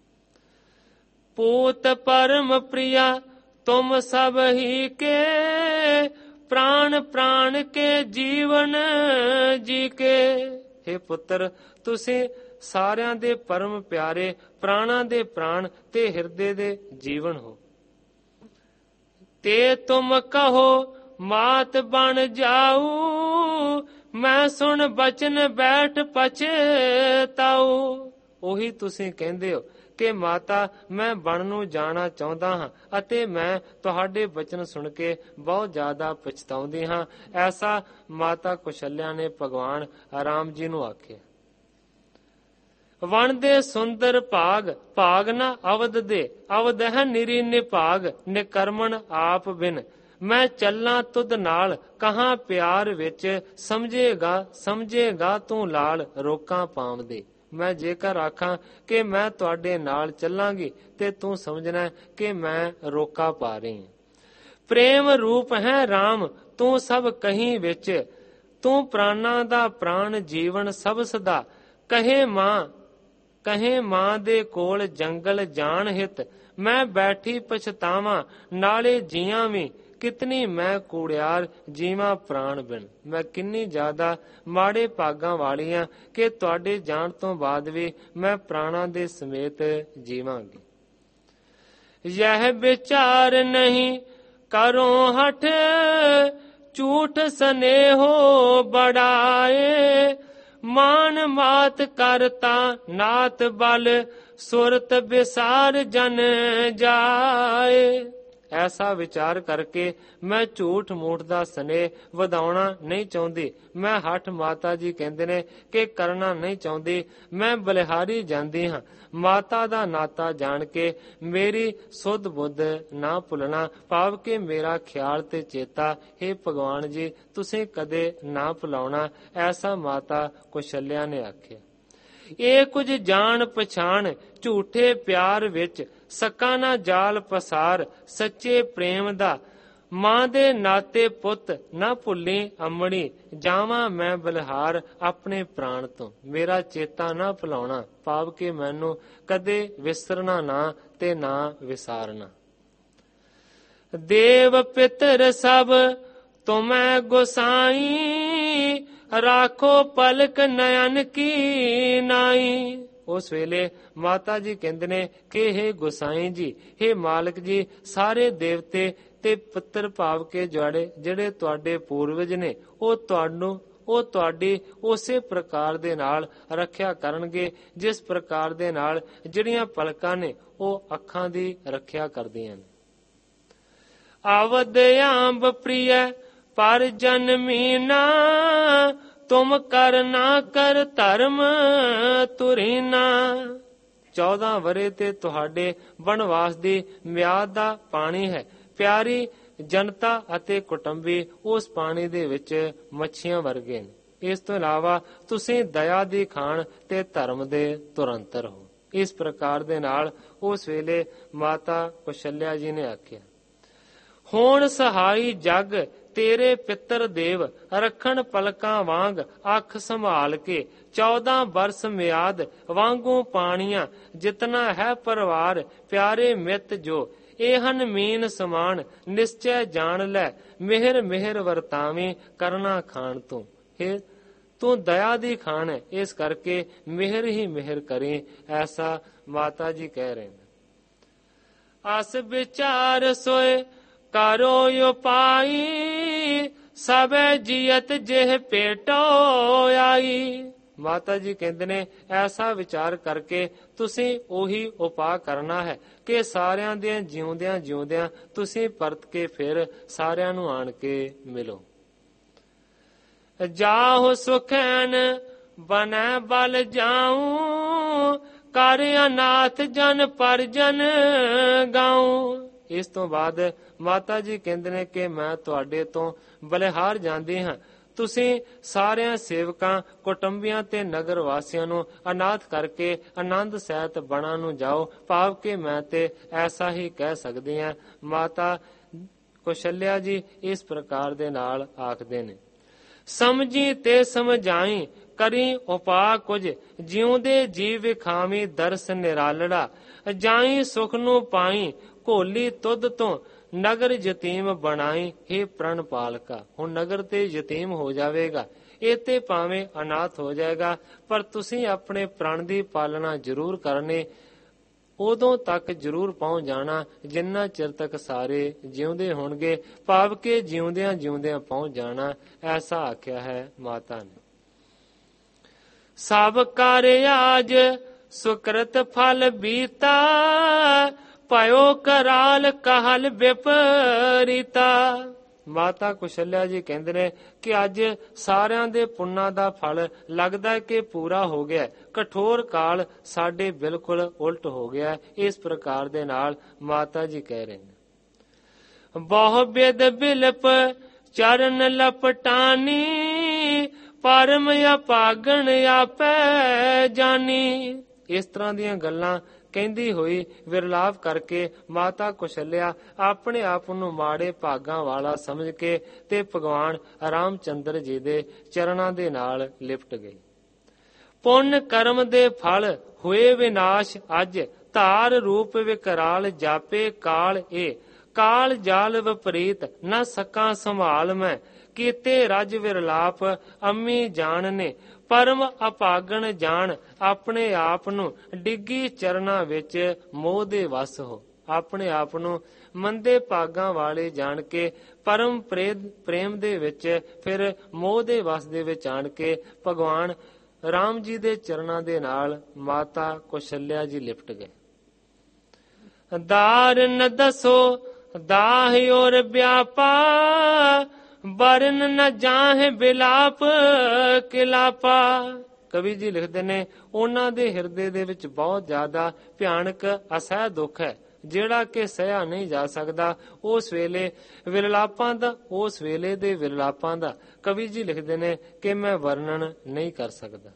ਪੂਤ ਪਰਮ ਪ੍ਰਿਆ ਤੁਮ ਸਭ ਹੀ ਕੇ, ਪ੍ਰਾਣ ਪ੍ਰਾਣ ਕੇ ਜੀਵਨ ਜੀ ਕੇ। ਹੇ ਪੁੱਤਰ, ਤੁਸੀਂ ਸਾਰਿਆਂ ਦੇ ਪਰਮ ਪਿਆਰੇ, ਪ੍ਰਾਣਾਂ ਦੇ ਪ੍ਰਾਣ ਤੇ ਹਿਰਦੇ ਦੇ ਜੀਵਨ ਹੋ। ਤੇ ਤੁਮ ਕਹੋ ਮਾਤ ਬਣ ਜਾਊ, ਮੈਂ ਸੁਣ ਬਚਨ ਬੈਠ ਪਛਤਾਊ। ਉਹੀ ਤੁਸੀਂ ਕਹਿੰਦੇ ਹੋ ਕਿ ਮਾਤਾ ਮੈਂ ਬਣ ਨੂੰ ਜਾਣਾ ਚਾਹੁੰਦਾ ਹਾਂ ਅਤੇ ਮੈਂ ਤੁਹਾਡੇ ਬਚਨ ਸੁਣ ਕੇ ਬਹੁਤ ਜ਼ਿਆਦਾ ਪਛਤਾਉਂਦੀ ਹਾਂ। ਐਸਾ ਮਾਤਾ ਕੁਸ਼ਲਿਆ ਨੇ ਭਗਵਾਨ ਰਾਮ ਜੀ ਨੂੰ ਆਖਿਆ। ਵਣ ਦੇ ਸੁੰਦਰ ਭਾਗ, ਭਾਗ ਨਾ ਅਵਧ ਦੇ, ਅਵਧ ਹੈ ਨਿਰੀ ਨਿਭਾਗ, ਨਿਕਰਮਣ ਆਪ ਬਿਨ। ਮੈਂ ਚੱਲਾਂ ਤੁਧ ਨਾਲ ਕਹਾਂ ਪਿਆਰ ਵਿੱਚ, ਸਮਝੇਗਾ ਸਮਝੇਗਾ ਤੂੰ ਲਾਲ ਰੋਕਾਂ ਪਾਵਦੇ। ਮੈਂ ਜੇਕਰ ਆਖਾਂ ਕਿ ਮੈਂ ਤੁਹਾਡੇ ਨਾਲ ਚੱਲਾਂਗੀ ਤੇ ਤੂੰ ਸਮਝਣਾ ਕਿ ਮੈਂ ਰੋਕਾ ਪਾ ਰਹੀ ਹਾਂ। ਪ੍ਰੇਮ ਰੂਪ ਹੈ ਰਾਮ ਤੂੰ ਸਭ ਕਹੀਂ ਵਿੱਚ, ਤੂੰ ਪ੍ਰਾਣਾਂ ਦਾ ਪ੍ਰਾਣ ਜੀਵਨ ਸਭ ਸਦਾ। ਕਹੇ ਮਾਂ ਕਹੇ ਮਾਂ ਦੇ ਕੋਲ ਜੰਗਲ ਜਾਣ ਹਿਤ, ਮੈਂ ਬੈਠੀ ਪਛਤਾਵਾਂ ਨਾਲੇ ਜੀਆਂ ਵੀ। ਕਿਤਨੀ ਮੈਂ ਕੂੜਿਆਰ ਜੀਵਾਂ ਪ੍ਰਾਣ ਬਿਨ। ਮੈਂ ਕਿੰਨੀ ਜ਼ਿਆਦਾ ਮਾੜੇ ਭਾਗਾਂ ਵਾਲੀ ਹਾਂ ਕਿ ਤੁਹਾਡੇ ਜਾਣ ਤੋਂ ਬਾਅਦ ਵੀ ਮੈਂ ਪ੍ਰਾਣਾਂ ਦੇ ਸਮੇਤ ਜੀਵਾਂਗੀ। ਯਹ ਵਿਚਾਰ ਨਹੀਂ ਕਰੋ ਹਠ, ਝੂਠ ਸਨੇਹੋ ਬੜਾਏ। ਮਾਨ ਮਾਤ ਕਰਤਾ ਨਾਤ ਬਲ, ਸੁਰਤ ਵਿਸਾਰ ਜਨ ਜਾਏ। ਐਸਾ ਵਿਚਾਰ ਕਰਕੇ ਮੈਂ ਝੂਠ ਮੂਠ ਦਾ ਸਨੇਹ ਵਧਾਉਣਾ ਨਹੀਂ ਚਾਹੁੰਦੀ। ਮੈਂ ਹੱਠ ਮਾਤਾ ਜੀ ਕਹਿੰਦੇ ਨੇ ਕਿ ਕਰਨਾ ਨਹੀਂ ਚਾਹੁੰਦੀ। ਮੈਂ ਬਲਿਹਾਰੀ ਜਾਂਦੀ ਹਾਂ। ਮਾਤਾ ਦਾ ਨਾਤਾ ਜਾਣ ਕੇ ਮੇਰੀ ਸੁਧ ਬੁੱਧ ਨਾ ਭੁੱਲਣਾ, ਭਾਵ ਕਿ ਮੇਰਾ ਖਿਆਲ ਤੇ ਚੇਤਾ ਹੇ ਭਗਵਾਨ ਜੀ ਤੁਸੀਂ ਕਦੇ ਨਾ ਭੁਲਾਉਣਾ। ਐਸਾ ਮਾਤਾ ਕੁਸ਼ਲਿਆ ਨੇ ਆਖਿਆ। ਇਹ ਕੁਝ ਜਾਣ ਪਛਾਣ ਝੂਠੇ ਪਿਆਰ ਵਿੱਚ, ਸਕਾ ਨਾ ਜਾਲ ਪਸਾਰ ਸੱਚੇ ਪ੍ਰੇਮ ਦਾ। ਮਾਂ ਦੇ ਨਾਤੇ ਪੁੱਤ ਨਾ ਭੁੱਲੀ ਅੰਮੜੀ, ਜਾਵਾਂ ਮੈਂ ਬਲਿਹਾਰ ਆਪਣੇ ਪ੍ਰਾਣ ਤੋਂ। ਮੇਰਾ ਚੇਤਾ ਨਾ ਭੁਲਾਉਣਾ, ਭਾਵ ਕਿ ਮੈਨੂੰ ਕਦੇ ਵਿਸਰਨਾ ਨਾ ਤੇ ਨਾ ਵਿਸਾਰਨਾ। ਦੇਵ ਪਿਤਰ ਸਭ ਤੁਮੈ ਗੁਸਾਈ, ਰਾਖੋ ਪਲਕ ਨयन ਕੀ ਨਾਈ। ਉਸ ਵੇਲੇ ਮਾਤਾ ਜੀ ਕਹਿੰਦੇ ਨੇ ਕਿ ਹੇ ਗੁਸਾਈ ਜੀ, ਹੇ ਮਾਲਕ ਜੀ, ਸਾਰੇ ਦੇਵਤੇ ਤੇ ਪੁੱਤਰ ਭਾਵ ਕੇ ਜਿਹੜੇ ਜਿਹੜੇ ਤੁਹਾਡੇ ਪੂਰਵਜ ਨੇ ਉਹ ਤੁਹਾਨੂੰ ਉਹ ਤੁਹਾਡੀ ਉਸੇ ਪ੍ਰਕਾਰ ਦੇ ਨਾਲ ਰੱਖਿਆ ਕਰਨਗੇ ਜਿਸ ਪ੍ਰਕਾਰ ਦੇ ਨਾਲ ਜਿਹੜੀਆਂ ਪਲਕਾਂ ਨੇ ਉਹ ਅੱਖਾਂ ਦੀ ਰੱਖਿਆ ਕਰਦੀਆਂ ਨੇ। ਆਵਦ ਆਂਬ ਪ੍ਰਿਯ ਪਰ ਜਨਮੀਨਾ, ਤੁਮ ਕਰ ਨਾ ਕਰ ਧਰਮ ਤੁਰੀਨਾ। ਚੌਦਾਂ ਵਰੇ ਤੇ ਤੁਹਾਡੇ ਬਨਵਾਸ ਦੀ ਮਿਆਦ ਦਾ ਪਾਣੀ ਹੈ। ਪਿਆਰੀ ਜਨਤਾ ਅਤੇ ਕੁਟੁੰਬੀ ਉਸ ਪਾਣੀ ਦੇ ਵਿੱਚ ਮੱਛੀਆਂ ਵਰਗੇ ਨੇ। ਇਸ ਤੋਂ ਇਲਾਵਾ ਤੁਸੀਂ ਦਇਆ ਦੀ ਖਾਣ ਤੇ ਧਰਮ ਦੇ ਤੁਰੰਤਰ ਹੋ। ਇਸ ਪ੍ਰਕਾਰ ਦੇ ਨਾਲ ਉਸ ਵੇਲੇ ਮਾਤਾ ਕੁਸ਼ਲਿਆ ਜੀ ਨੇ ਆਖਿਆ। ਹੁਣ ਸਹਾਈ ਜਗ ਤੇਰੇ ਪਿੱਤਰ ਦੇਵ, ਰੱਖਣ ਪਲਕਾਂ ਵਾਂਗ ਅੱਖ ਸੰਭਾਲ ਕੇ। ਚੌਦਾਂ ਬਰਸ ਮਿਆਦ ਵਾਂਗੂ ਪਾਣੀਆਂ, ਜਿਤਨਾ ਹੈ ਪਰਿਵਾਰ ਪਿਆਰੇ ਮਿੱਤ ਜੋ। ਇਹ ਹਨ ਮੀਨ ਸਮਾਨ ਨਿਸ਼ਚੈ ਜਾਣ ਲੈ, ਮਿਹਰ ਮਿਹਰ ਵਰਤਾਵੇਂ ਕਰਨਾ ਖਾਣ ਤੂੰ। ਇਹ ਤੂੰ ਦਇਆ ਦੀ ਖਾਣ ਹੈ, ਇਸ ਕਰਕੇ ਮਿਹਰ ਹੀ ਮਿਹਰ ਕਰੀ। ਐਸਾ ਮਾਤਾ ਜੀ ਕਹਿ ਰਹੇ ਨੇ। ਅਸ ਵਿਚਾਰ ਸੋਏ ਕਰੋ ਉਪਾਈ, ਸਭੈ ਜੀਅਤ ਜਿਹ ਪੇਟੋ ਆਈ। ਮਾਤਾ ਜੀ ਕਹਿੰਦੇ ਨੇ ਐਸਾ ਵਿਚਾਰ ਕਰਕੇ ਤੁਸੀਂ ਉਹੀ ਉਪਾਅ ਕਰਨਾ ਹੈ ਕਿ ਸਾਰਿਆਂ ਦੇ ਜਿਉਂਦਿਆਂ ਜਿਉਂਦਿਆਂ ਤੁਸੀਂ ਪਰਤ ਕੇ ਫਿਰ ਸਾਰਿਆਂ ਨੂੰ ਆਣ ਕੇ ਮਿਲੋ। ਜਾਹੁ ਸੁਖੈਨ ਬਨੈ ਬਲ ਜਾਉ, ਕਰ ਅਨਾਥ ਜਨ ਪਰਜਨ ਗਾਉ। ਇਸ ਤੋਂ ਬਾਅਦ ਮਾਤਾ ਜੀ ਕਹਿੰਦੇ ਨੇ ਕਿ ਮੈਂ ਤੁਹਾਡੇ ਤੋਂ ਬਲਿਹਾਰ ਜਾਂਦੀ ਹਾਂ, ਤੁਸੀਂ ਸਾਰਿਆਂ ਸੇਵਕਾਂ, ਕੁਟੁੰਬੀਆਂ ਤੇ ਨਗਰ ਵਾਸੀਆਂ ਨੂੰ ਅਨਾਥ ਕਰਕੇ ਆਨੰਦ ਸਹਿਤ ਬਣਾ ਨੂੰ ਜਾਓ। ਭਾਵ ਕਿ ਮੈਂ ਤੇ ਐਸਾ ਹੀ ਕਹਿ ਸਕਦੀ ਹਾਂ। ਮਾਤਾ ਕੌਸ਼ਲਿਆ ਜੀ ਇਸ ਪ੍ਰਕਾਰ ਦੇ ਨਾਲ ਆਖਦੇ ਨੇ, ਸਮਝੀ ਤੇ ਸਮਝਾਈ ਕਰੀ ਉਪਾਅ ਕੁਝ, ਜਿਉਂਦੇ ਜੀ ਵਿਖਾਵੀ ਦਰਸ ਨਿਰਾਲੜਾ, ਜਾਈ ਸੁਖ ਨੂੰ ਪਾਈ ਘੋਲੀ ਤੁਧ ਤੋਂ, ਨਗਰ ਯਤੀਮ ਬਣਾਈ ਹੇ ਪ੍ਰਣ ਪਾਲਕਾ। ਹੁਣ ਨਗਰ ਤੇ ਯਤੀਮ ਹੋ ਜਾਵੇਗਾ, ਇਹ ਤੇ ਭਾਵੇਂ ਅਨਾਥ ਹੋ ਜਾਏਗਾ, ਪਰ ਤੁਸੀਂ ਆਪਣੇ ਪ੍ਰਣ ਦੀ ਪਾਲਣਾ ਜ਼ਰੂਰ ਕਰਨੀ। ਉਦੋਂ ਤੱਕ ਜ਼ਰੂਰ ਪਹੁੰਚ ਜਾਣਾ ਜਿੰਨਾ ਚਿਰ ਤੱਕ ਸਾਰੇ ਜਿਉਂਦੇ ਹੋਣਗੇ, ਭਾਵ ਕਿ ਜਿਉਂਦਿਆਂ ਜਿਉਂਦਿਆਂ ਪਹੁੰਚ ਜਾਣਾ, ਐਸਾ ਆਖਿਆ ਹੈ ਮਾਤਾ ਨੇ। ਸਭ ਕਾਰਜ ਸੁਕ੍ਰਿਤ ਫਲ ਬੀਤਾ, ਭਇਓ ਕਰਾਲ ਕਹਲ ਵਿਪਰੀਤਾ। ਮਾਤਾ ਕੌਸ਼ਲਿਆ ਜੀ ਕਹਿੰਦੇ ਨੇ ਕਿ ਅੱਜ ਸਾਰਿਆਂ ਦੇ ਪੁੰਨਾਂ ਦਾ ਫਲ ਲੱਗਦਾ ਕਿ ਪੂਰਾ ਹੋ ਗਿਆ, ਕਠੋਰ ਕਾਲ ਸਾਡੇ ਬਿਲਕੁਲ ਉਲਟ ਹੋ ਗਿਆ। ਇਸ ਪ੍ਰਕਾਰ ਦੇ ਨਾਲ ਮਾਤਾ ਜੀ ਕਹਿ ਰਹੇ ਨੇ, ਬਹੁ ਬਿਦ ਬਿਲਪ ਚਰਨ ਲਪਟਾਨੀ, ਪਰਮ ਅਪਾਗਣ ਆਪੈ ਜਾਨੀ। ਇਸ ਤਰ੍ਹਾਂ ਦੀਆਂ ਗੱਲਾਂ ਕਹਿੰਦੀ ਹੋਈ ਵਿਰਲਾਪ ਕਰਕੇ ਮਾਤਾ ਕੌਸ਼ਲਿਆ ਆਪਣੇ ਆਪ ਨੂੰ ਮਾੜੇ ਭਾਗਾਂ ਵਾਲਾ ਸਮਝ ਕੇ ਤੇ ਭਗਵਾਨ ਰਾਮ ਚੰਦਰ ਜੀ ਦੇ ਚਰਨਾਂ ਦੇ ਨਾਲ ਲਿਪਟ ਗਈ। ਪੁੰਨ ਕਰਮ ਦੇ ਫਲ ਹੋਏ ਵਿਨਾਸ਼ ਅੱਜ, ਧਾਰ ਰੂਪ ਵਿਕਰਾਲ ਜਾਪੇ ਕਾਲ ਏ, ਕਾਲ ਜਾਲ ਵਿਪਰੀਤ ਨਾ ਸਕਾਂ ਸੰਭਾਲ ਮੈਂ, ਕੀਤੇ ਰਜ ਵਿਰਲਾਪ ਅੰਮੀ ਜਾਣ ਨੇ, ਪਰਮ ਅਪਾਗਣ ਜਾਣ ਆਪਣੇ ਆਪ ਨੂੰ, ਡਿੱਗੀ ਚਰਨਾਂ ਵਿੱਚ ਮੋਹ ਦੇ ਵਸ ਹੋ। ਆਪਣੇ ਆਪ ਨੂੰ ਮੰਦੇ ਭਾਗਾਂ ਵਾਲੇ ਜਾਣ ਕੇ ਪਰਮ ਪ੍ਰੇਮ ਦੇ ਵਿੱਚ ਫਿਰ ਮੋਹ ਦੇ ਵਸ ਦੇ ਵਿੱਚ ਆਣ ਕੇ ਭਗਵਾਨ ਰਾਮ ਜੀ ਦੇ ਚਰਨਾਂ ਦੇ ਨਾਲ ਮਾਤਾ ਕੌਸ਼ਲਿਆ ਜੀ ਲਿਪਟ ਗਏ। ਦਾਰ ਨ ਦਸੋ ਦਾਹ ਔਰ ਵਿਆਪਾ, ਬਰਨ ਨ ਜਾਹੇ ਬਿਲਾਪ ਕਿਲਾਪਾ। ਕਵੀ ਜੀ ਲਿਖਦੇ ਨੇ ਉਹਨਾਂ ਦੇ ਹਿਰਦੇ ਦੇ ਵਿੱਚ ਬਹੁਤ ਜ਼ਿਆਦਾ ਭਿਆਨਕ ਅਸਹਿ ਦੁੱਖ ਹੈ, ਜਿਹੜਾ ਕਿ ਸਹਿਆ ਨਹੀਂ ਜਾ ਸਕਦਾ। ਉਸ ਵੇਲੇ ਵਿਰਲਾਪਾਂ ਦਾ, ਉਸ ਵੇਲੇ ਦੇ ਵਿਰਲਾਪਾਂ ਦਾ ਕਵੀ ਜੀ ਲਿਖਦੇ ਨੇ ਕਿ ਮੈਂ ਵਰਣਨ ਨਹੀਂ ਕਰ ਸਕਦਾ।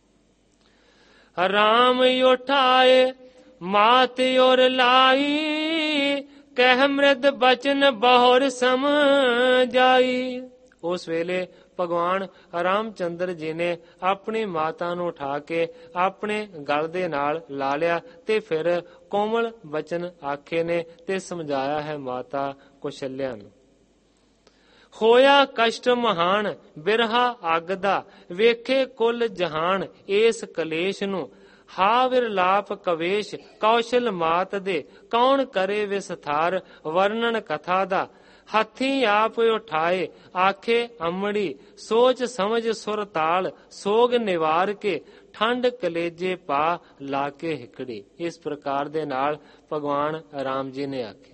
ਰਾਮ ਉਠਾਏ ਮਾਤ ਔਰ ਲਾਈ, ਕਹਿ ਮ੍ਰਿਦ ਬਚਨ ਬਹੁਰ ਸਮਝਾਈ। ਉਸ ਵੇਲੇ ਭਗਵਾਨ ਰਾਮ ਚੰਦਰ ਜੀ ਨੇ ਆਪਣੀ ਮਾਤਾ ਨੂੰ ਉਠਾ ਕੇ ਆਪਣੇ ਗਲ ਦੇ ਨਾਲ ਲਾ ਲਿਆ ਤੇ ਫਿਰ ਕੋਮਲ ਬਚਨ ਆਖੇ ਨੇ ਤੇ ਸਮਝਾਇਆ ਹੈ ਮਾਤਾ ਕੌਸ਼ਲਿਆ ਨੂੰ। ਹੋਇਆ ਕਸ਼ਟ ਮਹਾਨ ਬਿਰਹਾ ਅੱਗ ਦਾ, ਵੇਖੇ ਕੁੱਲ ਜਹਾਨ ਇਸ ਕਲੇਸ਼ ਨੂੰ, ਹਾ ਵਿਰਲਾਪ ਕਵੇਸ਼ ਕੌਸ਼ਲ ਮਾਤ ਦੇ, ਕੌਣ ਕਰੇ ਵਿਸਥਾਰ ਵਰਣਨ ਕਥਾ ਦਾ, ਹੱਥੀ ਆਪ ਉਠਾਏ ਆਖੇ ਅਮੜੀ, ਸੋਚ ਸਮਝ ਸੁਰ ਤਾਲ ਸੋਗ ਨਿਵਾਰ ਕੇ, ਠੰਡ ਕਲੇਜੇ ਪਾ ਲਾ ਕੇ ਹਿਕੜੀ। ਇਸ ਪ੍ਰਕਾਰ ਦੇ ਨਾਲ ਭਗਵਾਨ ਰਾਮ ਜੀ ਨੇ ਆਖਿਆ।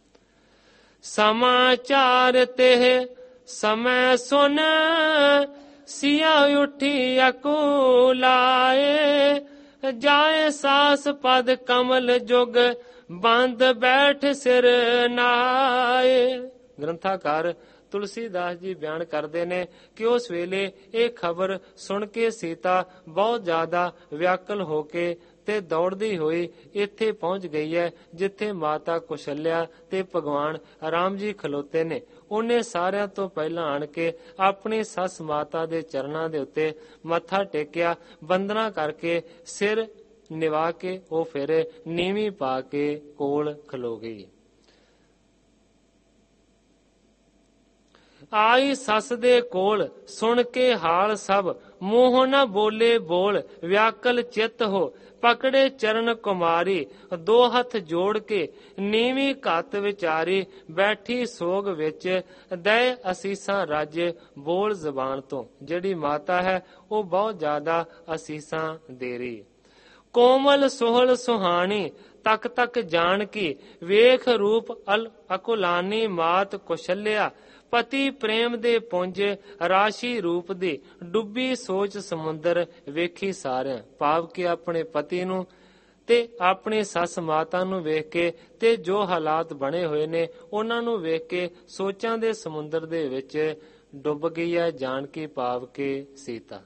ਸਮਾਚਾਰ ਤੇ ਸਮੈ ਸੁਨ, ਸਿਆ ਉਠੀ ਅਕੁਲਾਏ, ਜਾਏ ਸਾਸ ਪਦ ਕਮਲ ਜੁਗ, ਬੰਦ ਬੈਠ ਸਿਰ ਨਾਏ। ਗ੍ਰੰਥਾਕਾਰ ਤੁਲਸੀਦਾਸ ਜੀ ਬਿਆਨ ਕਰਦੇ ਨੇ ਕਿ ਉਸ ਵੇਲੇ ਇਹ ਖਬਰ ਸੁਣ ਕੇ ਸੀਤਾ ਬਹੁਤ ਜ਼ਿਆਦਾ ਵਿਆਕਲ ਹੋ ਕੇ ਤੇ ਦੌੜਦੀ ਹੋਈ ਇੱਥੇ ਪਹੁੰਚ ਗਈ ਹੈ ਜਿੱਥੇ ਮਾਤਾ ਕੌਸ਼ਲਿਆ ਤੇ ਭਗਵਾਨ ਰਾਮ ਜੀ ਖਲੋਤੇ ਨੇ। ਉਹਨੇ ਸਾਰਿਆਂ ਤੋਂ ਪਹਿਲਾਂ ਆਣ ਕੇ ਆਪਣੀ ਸੱਸ ਮਾਤਾ ਦੇ ਚਰਨਾਂ ਦੇ ਉੱਤੇ ਮੱਥਾ ਟੇਕਿਆ, ਬੰਦਨਾ ਕਰਕੇ ਸਿਰ ਨਿਵਾ ਕੇ ਉਹ ਫਿਰ ਨੀਵੀਂ ਪਾ ਕੇ ਕੋਲ ਖਲੋ ਗਈ। ਆਈ ਸੱਸ ਦੇ ਕੋਲ, ਸੁਣ ਕੇ ਹਾਲ ਸਭ, ਮੂੰਹ ਨ ਬੋਲੇ ਬੋਲ, ਵਿਆਕਲ ਚਿੱਤ ਹੋ। ਪਕੜੇ ਚਰਨ ਕੁਮਾਰੀ, ਦੋ ਹੱਥ ਜੋੜ ਕੇ, ਨੀਵੀਂ ਘੱਤ ਵਿਚਾਰੀ, ਬੈਠੀ ਸੋਗ ਵਿੱਚ, ਦਏ ਅਸੀਸਾਂ ਰਾਜੇ, ਬੋਲ ਜ਼ਬਾਨ ਤੋਂ। ਜਿਹੜੀ ਮਾਤਾ ਹੈ ਉਹ ਬਹੁਤ ਜ਼ਿਆਦਾ ਅਸੀਸਾਂ ਦੇ ਰਹੀ। ਕੋਮਲ ਸੋਹਲ ਸੁਹਾਣੀ, ਤੱਕ ਤੱਕ ਜਾਣ ਕੀ, ਵੇਖ ਰੂਪ ਅਲ ਅਕੁਲਾਨੀ, ਮਾਤ ਕੁਸ਼ਲਿਆ, ਪਤੀ ਪ੍ਰੇਮ ਦੇ ਪੁੰਜ, ਰਾਸ਼ੀ ਰੂਪ ਦੀ, ਡੁੱਬੀ ਸੋਚ ਸਮੁੰਦਰ, ਵੇਖੀ ਸਾਰਿਆਂ। ਭਾਵ ਕਿ ਆਪਣੇ ਪਤੀ ਨੂੰ ਤੇ ਆਪਣੀ ਸੱਸ ਮਾਤਾ ਨੂੰ ਵੇਖ ਕੇ ਤੇ ਜੋ ਹਾਲਾਤ ਬਣੇ ਹੋਏ ਨੇ ਉਹਨਾਂ ਨੂੰ ਵੇਖ ਕੇ ਸੋਚਾਂ ਦੇ ਸਮੁੰਦਰ ਦੇ ਵਿੱਚ ਡੁੱਬ ਗਈ ਹੈ ਜਾਨਕੀ, ਭਾਵ ਕਿ ਸੀਤਾ।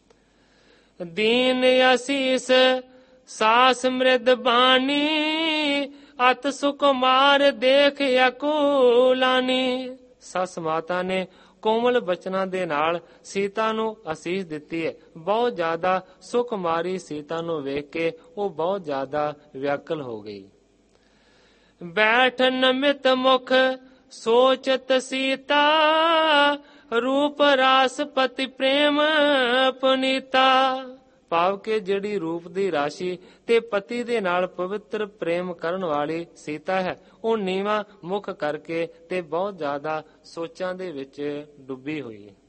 ਦੀਨ ਅਸੀਸ ਸਾਸ ਮ੍ਰਿਦ ਬਾਣੀ, ਅਤ ਸੁਕੁਮਾਰ ਦੇਖ ਅਕੁਲਾਨੀ। ਸੱਸ ਮਾਤਾ ਨੇ ਕੋਮਲ ਬਚਨਾਂ ਦੇ ਨਾਲ ਸੀਤਾ ਨੂੰ ਅਸੀਸ ਦਿੱਤੀ ਹੈ। ਬਹੁਤ ਜ਼ਿਆਦਾ ਸੁਕੁਮਾਰੀ ਸੀਤਾ ਨੂੰ ਵੇਖ ਕੇ ਉਹ ਬਹੁਤ ਜ਼ਿਆਦਾ ਵਿਆਕਲ ਹੋ ਗਈ। ਬੈਠ ਨਮਿਤ ਮੁਖ ਸੋਚਤ ਸੀਤਾ, ਰੂਪ ਰਾਸ ਪਤੀ ਪ੍ਰੇਮ ਪੁਨੀਤਾ। ਭਾਵ ਕਿ ਜਿਹੜੀ ਰੂਪ ਦੀ ਰਾਸ਼ੀ ਤੇ ਪਤੀ ਦੇ ਨਾਲ ਪਵਿੱਤਰ ਪ੍ਰੇਮ ਕਰਨ ਵਾਲੀ ਸੀਤਾ ਹੈ ਉਹ ਨੀਵਾਂ ਮੁਖ ਕਰਕੇ ਤੇ ਬਹੁਤ ਜ਼ਿਆਦਾ ਸੋਚਾਂ ਦੇ ਵਿੱਚ ਡੁੱਬੀ ਹੋਈ ਹੈ।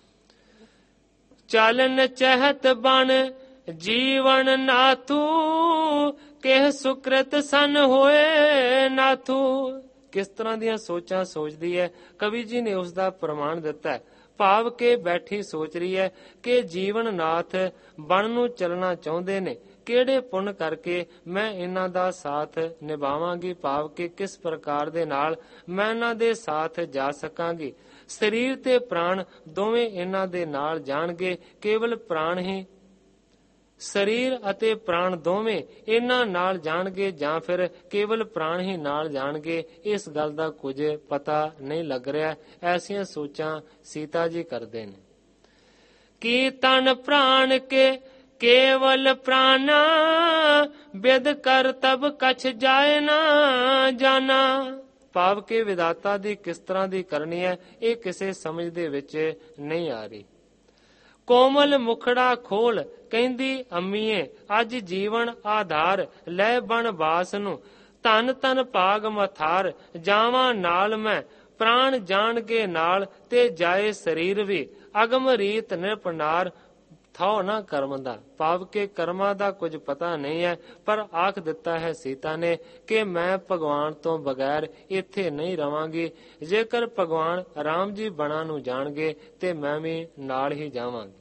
ਚਲਨ ਚਹਿਤ ਬਣ ਜੀਵਨ ਨਾਥੂ, ਕਿਹ ਸੁਕ੍ਰਿਤ ਸਨ ਹੋਏ ਨਾਥੂ। ਕਿਸ ਤਰ੍ਹਾਂ ਦੀਆਂ ਸੋਚਾਂ ਸੋਚਦੀ ਹੈ, ਕਵੀ ਜੀ ਨੇ ਉਸ ਦਾ ਪ੍ਰਮਾਣ ਦਿੱਤਾ ਹੈ। ਭਾਵ ਕਿ ਬੈਠੀ ਸੋਚ ਰਹੀ ਹੈ ਕਿ ਜੀਵਨ ਨਾਥ ਬਣ ਨੂੰ ਚੱਲਣਾ ਚਾਹੁੰਦੇ ਨੇ, ਕਿਹੜੇ ਪੁੰਨ ਕਰਕੇ ਮੈਂ ਇਹਨਾਂ ਦਾ ਸਾਥ ਨਿਭਾਵਾਂਗੀ। ਭਾਵ ਕਿ ਕਿਸ ਪ੍ਰਕਾਰ ਦੇ ਨਾਲ ਮੈਂ ਇਹਨਾਂ ਦੇ ਸਾਥ ਜਾ ਸਕਾਂਗੀ। ਸਰੀਰ ਤੇ ਪ੍ਰਾਣ ਦੋਵੇਂ ਇਹਨਾਂ ਦੇ ਨਾਲ ਜਾਣਗੇ। ਕੇਵਲ ਪ੍ਰਾਣ ਹੀ, ਸਰੀਰ ਅਤੇ ਪ੍ਰਾਣ ਦੋਵੇਂ ਇਹਨਾਂ ਨਾਲ ਜਾਣਗੇ ਜਾਂ ਫਿਰ ਕੇਵਲ ਪ੍ਰਾਣ ਹੀ ਨਾਲ ਜਾਣਗੇ, ਇਸ ਗੱਲ ਦਾ ਕੁਝ ਪਤਾ ਨਹੀਂ ਲੱਗ ਰਿਹਾ। ਐਸੀਆਂ ਸੋਚਾਂ ਸੀਤਾ ਜੀ ਕਰਦੇ ਨੇ। ਕੀ ਤਨ ਪ੍ਰਾਣ ਕੇ ਕੇਵਲ ਪ੍ਰਾਣਾ, ਬਿਦ ਕਰ ਤਬ ਕਛ ਜਾਏ ਨਾ ਜਾਣਾ। ਭਾਵ ਕਿ ਵਿਦਾਤਾ ਦੀ ਕਿਸ ਤਰ੍ਹਾਂ ਦੀ ਕਰਨੀ ਹੈ ਇਹ ਕਿਸੇ ਸਮਝ ਦੇ ਵਿੱਚ ਨਹੀਂ ਆ ਰਹੀ। ਕੋਮਲ ਮੁਖੜਾ ਖੋਲ, ਕਹਿੰਦੀ ਅੰਮੀਏ ਅੱਜ ਜੀਵਨ ਆਧਾਰ, ਲੈ ਬਣ ਬਾਸ ਨੂੰ, ਧਨ ਧਨ ਭਾਗ ਮਥਾਰ, ਜਾਵਾਂ ਨਾਲ ਮੈਂ, ਪ੍ਰਾਣ ਜਾਣਗੇ ਨਾਲ ਤੇ ਜਾਏ ਸਰੀਰ ਵੀ, ਅਗਮ ਰੀਤ ਨਿਰਪਨਾਰ, ਥਾਉ ਨਾ ਕਰਮ ਦਾ। ਭਾਵ ਕਿ ਕਰਮਾਂ ਦਾ ਕੁਝ ਪਤਾ ਨਹੀਂ ਹੈ, ਪਰ ਆਖ ਦਿੱਤਾ ਹੈ ਸੀਤਾ ਨੇ ਕਿ ਮੈਂ ਭਗਵਾਨ ਤੋਂ ਬਗੈਰ ਇੱਥੇ ਨਹੀਂ ਰਵਾਂਗੀ। ਜੇਕਰ ਭਗਵਾਨ ਰਾਮ ਜੀ ਬਣਾ ਨੂੰ ਜਾਣਗੇ ਤੇ ਮੈਂ ਵੀ ਨਾਲ ਹੀ ਜਾਵਾਂਗੀ।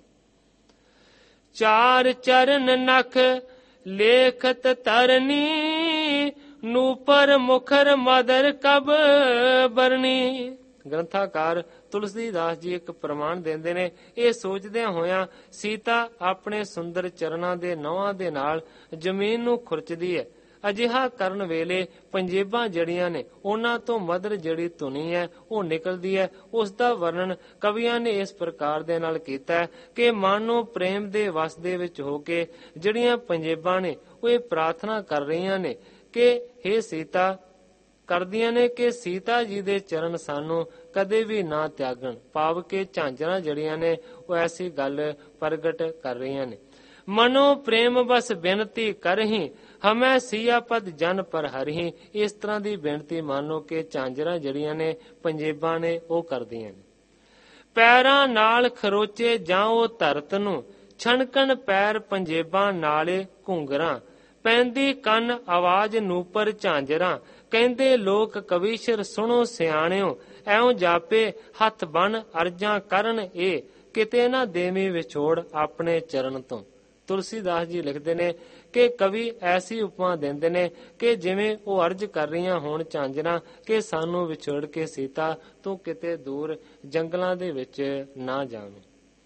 ਚਾਰ ਚਰਨ ਨਖ ਲੇਖਤ ਤਰਨੀ, ਨੂਪਰ ਮੁਖਰ ਮਦਰ ਕਬ ਬਰਨੀ। ਗ੍ਰੰਥਾਕਾਰ ਤੁਲਸੀਦਾਸ ਜੀ ਇੱਕ ਪ੍ਰਮਾਣ ਦਿੰਦੇ ਨੇ। ਇਹ ਸੋਚਦਿਆਂ ਹੋਇਆਂ ਸੀਤਾ ਆਪਣੇ ਸੁੰਦਰ ਚਰਨਾਂ ਦੇ ਨਹੁੰਆਂ ਦੇ ਨਾਲ ਜ਼ਮੀਨ ਨੂੰ ਖੁਰਚਦੀ ਹੈ। ਅਜਿਹਾ ਕਰਨ ਵੇਲੇ ਪੰਜੇਬਾਂ ਜੜੀਆਂ ਨੇ ਉਹਨਾਂ ਤੋਂ ਮਦਰ ਜਿਹੜੀ ਧੁਨੀ ਹੈ ਉਹ ਨਿਕਲਦੀ ਹੈ। ਉਸ ਦਾ ਵਰਣਨ ਕਵੀਆਂ ਨੇ ਇਸ ਪ੍ਰਕਾਰ ਦੇ ਨਾਲ ਕੀਤਾ ਕਿ ਮਾਨੋ ਪ੍ਰੇਮ ਦੇ ਵਸ ਦੇ ਵਿੱਚ ਹੋ ਕੇ ਜਿਹੜੀਆਂ ਪੰਜੇਬਾਂ ਨੇ ਉਹ ਇਹ ਪ੍ਰਾਰਥਨਾ ਕਰ ਰਹੀਆਂ ਨੇ ਕਿ ਹੇ ਸੀਤਾ, ਕਰਦੀਆਂ ਨੇ ਕਿ ਸੀਤਾ ਜੀ ਦੇ ਚਰਨ ਸਾਨੂੰ ਕਦੇ ਵੀ ਨਾ ਤਿਆਗਣ। ਭਾਵ ਕਿ ਝਾਂਜਰਾਂ ਜਿਹੜੀਆਂ ਨੇ ਉਹ ਐਸੀ ਗੱਲ ਪ੍ਰਗਟ ਕਰ ਰਹੀਆਂ ਨੇ। ਮਨੋ ਪ੍ਰੇਮ ਬਸ ਬੇਨਤੀ ਕਰਹੀ, ਹਮੈ ਸੀਆ ਪਦ ਜਨ ਪਰ ਹਰਹੀ। ਇਸ ਤਰ੍ਹਾਂ ਦੀ ਬੇਨਤੀ ਮਾਨੋ ਕਿ ਝਾਂਜਰਾਂ ਜਿਹੜੀਆਂ ਨੇ ਪੰਜੇਬਾਂ ਨੇ ਉਹ ਕਰਦੀਆਂ ਨੇ। ਪੈਰਾਂ ਨਾਲ ਖਰੋਚੇ ਜਾਂ ਉਹ ਧਰਤ ਨੂੰ, ਛਣਕਣ ਪੈਰ ਪੰਜੇਬਾਂ ਨਾਲੇ ਘੁੰਗਰਾਂ, ਪੈਂਦੀ ਕੰਨ ਆਵਾਜ਼ ਨੂਪਰ ਝਾਂਜਰਾਂ, ਕਹਿੰਦੇ ਲੋਕ ਕਵੀਸ਼ਰ ਸੁਣੋ ਸਿਆਣਿਓ, ਐਉਂ ਜਾਪੇ ਹੱਥ ਬਨ ਅਰਜਾਂ ਕਰਨ ਇਹ, ਕਿਤੇ ਨਾ ਦੇਵੀਂ ਵਿਛੋੜ ਆਪਣੇ ਚਰਨ ਤੋਂ। ਤੁਲਸੀਦਾਸ ਜੀ ਲਿਖਦੇ ਨੇ ਕਿ ਕਵੀ ਐਸੀ ਉਪਮਾ ਦਿੰਦੇ ਨੇ ਕਿ ਜਿਵੇਂ ਉਹ ਅਰਜ ਕਰ ਰਹੀਆਂ ਹੋਣ ਝਾਂਜਰਾਂ ਕਿ ਸਾਨੂੰ ਵਿਛੋੜ ਕੇ ਸੀਤਾ ਤੂੰ ਕਿਤੇ ਦੂਰ ਜੰਗਲਾਂ ਦੇ ਵਿੱਚ ਨਾ ਜਾਵੇਂ।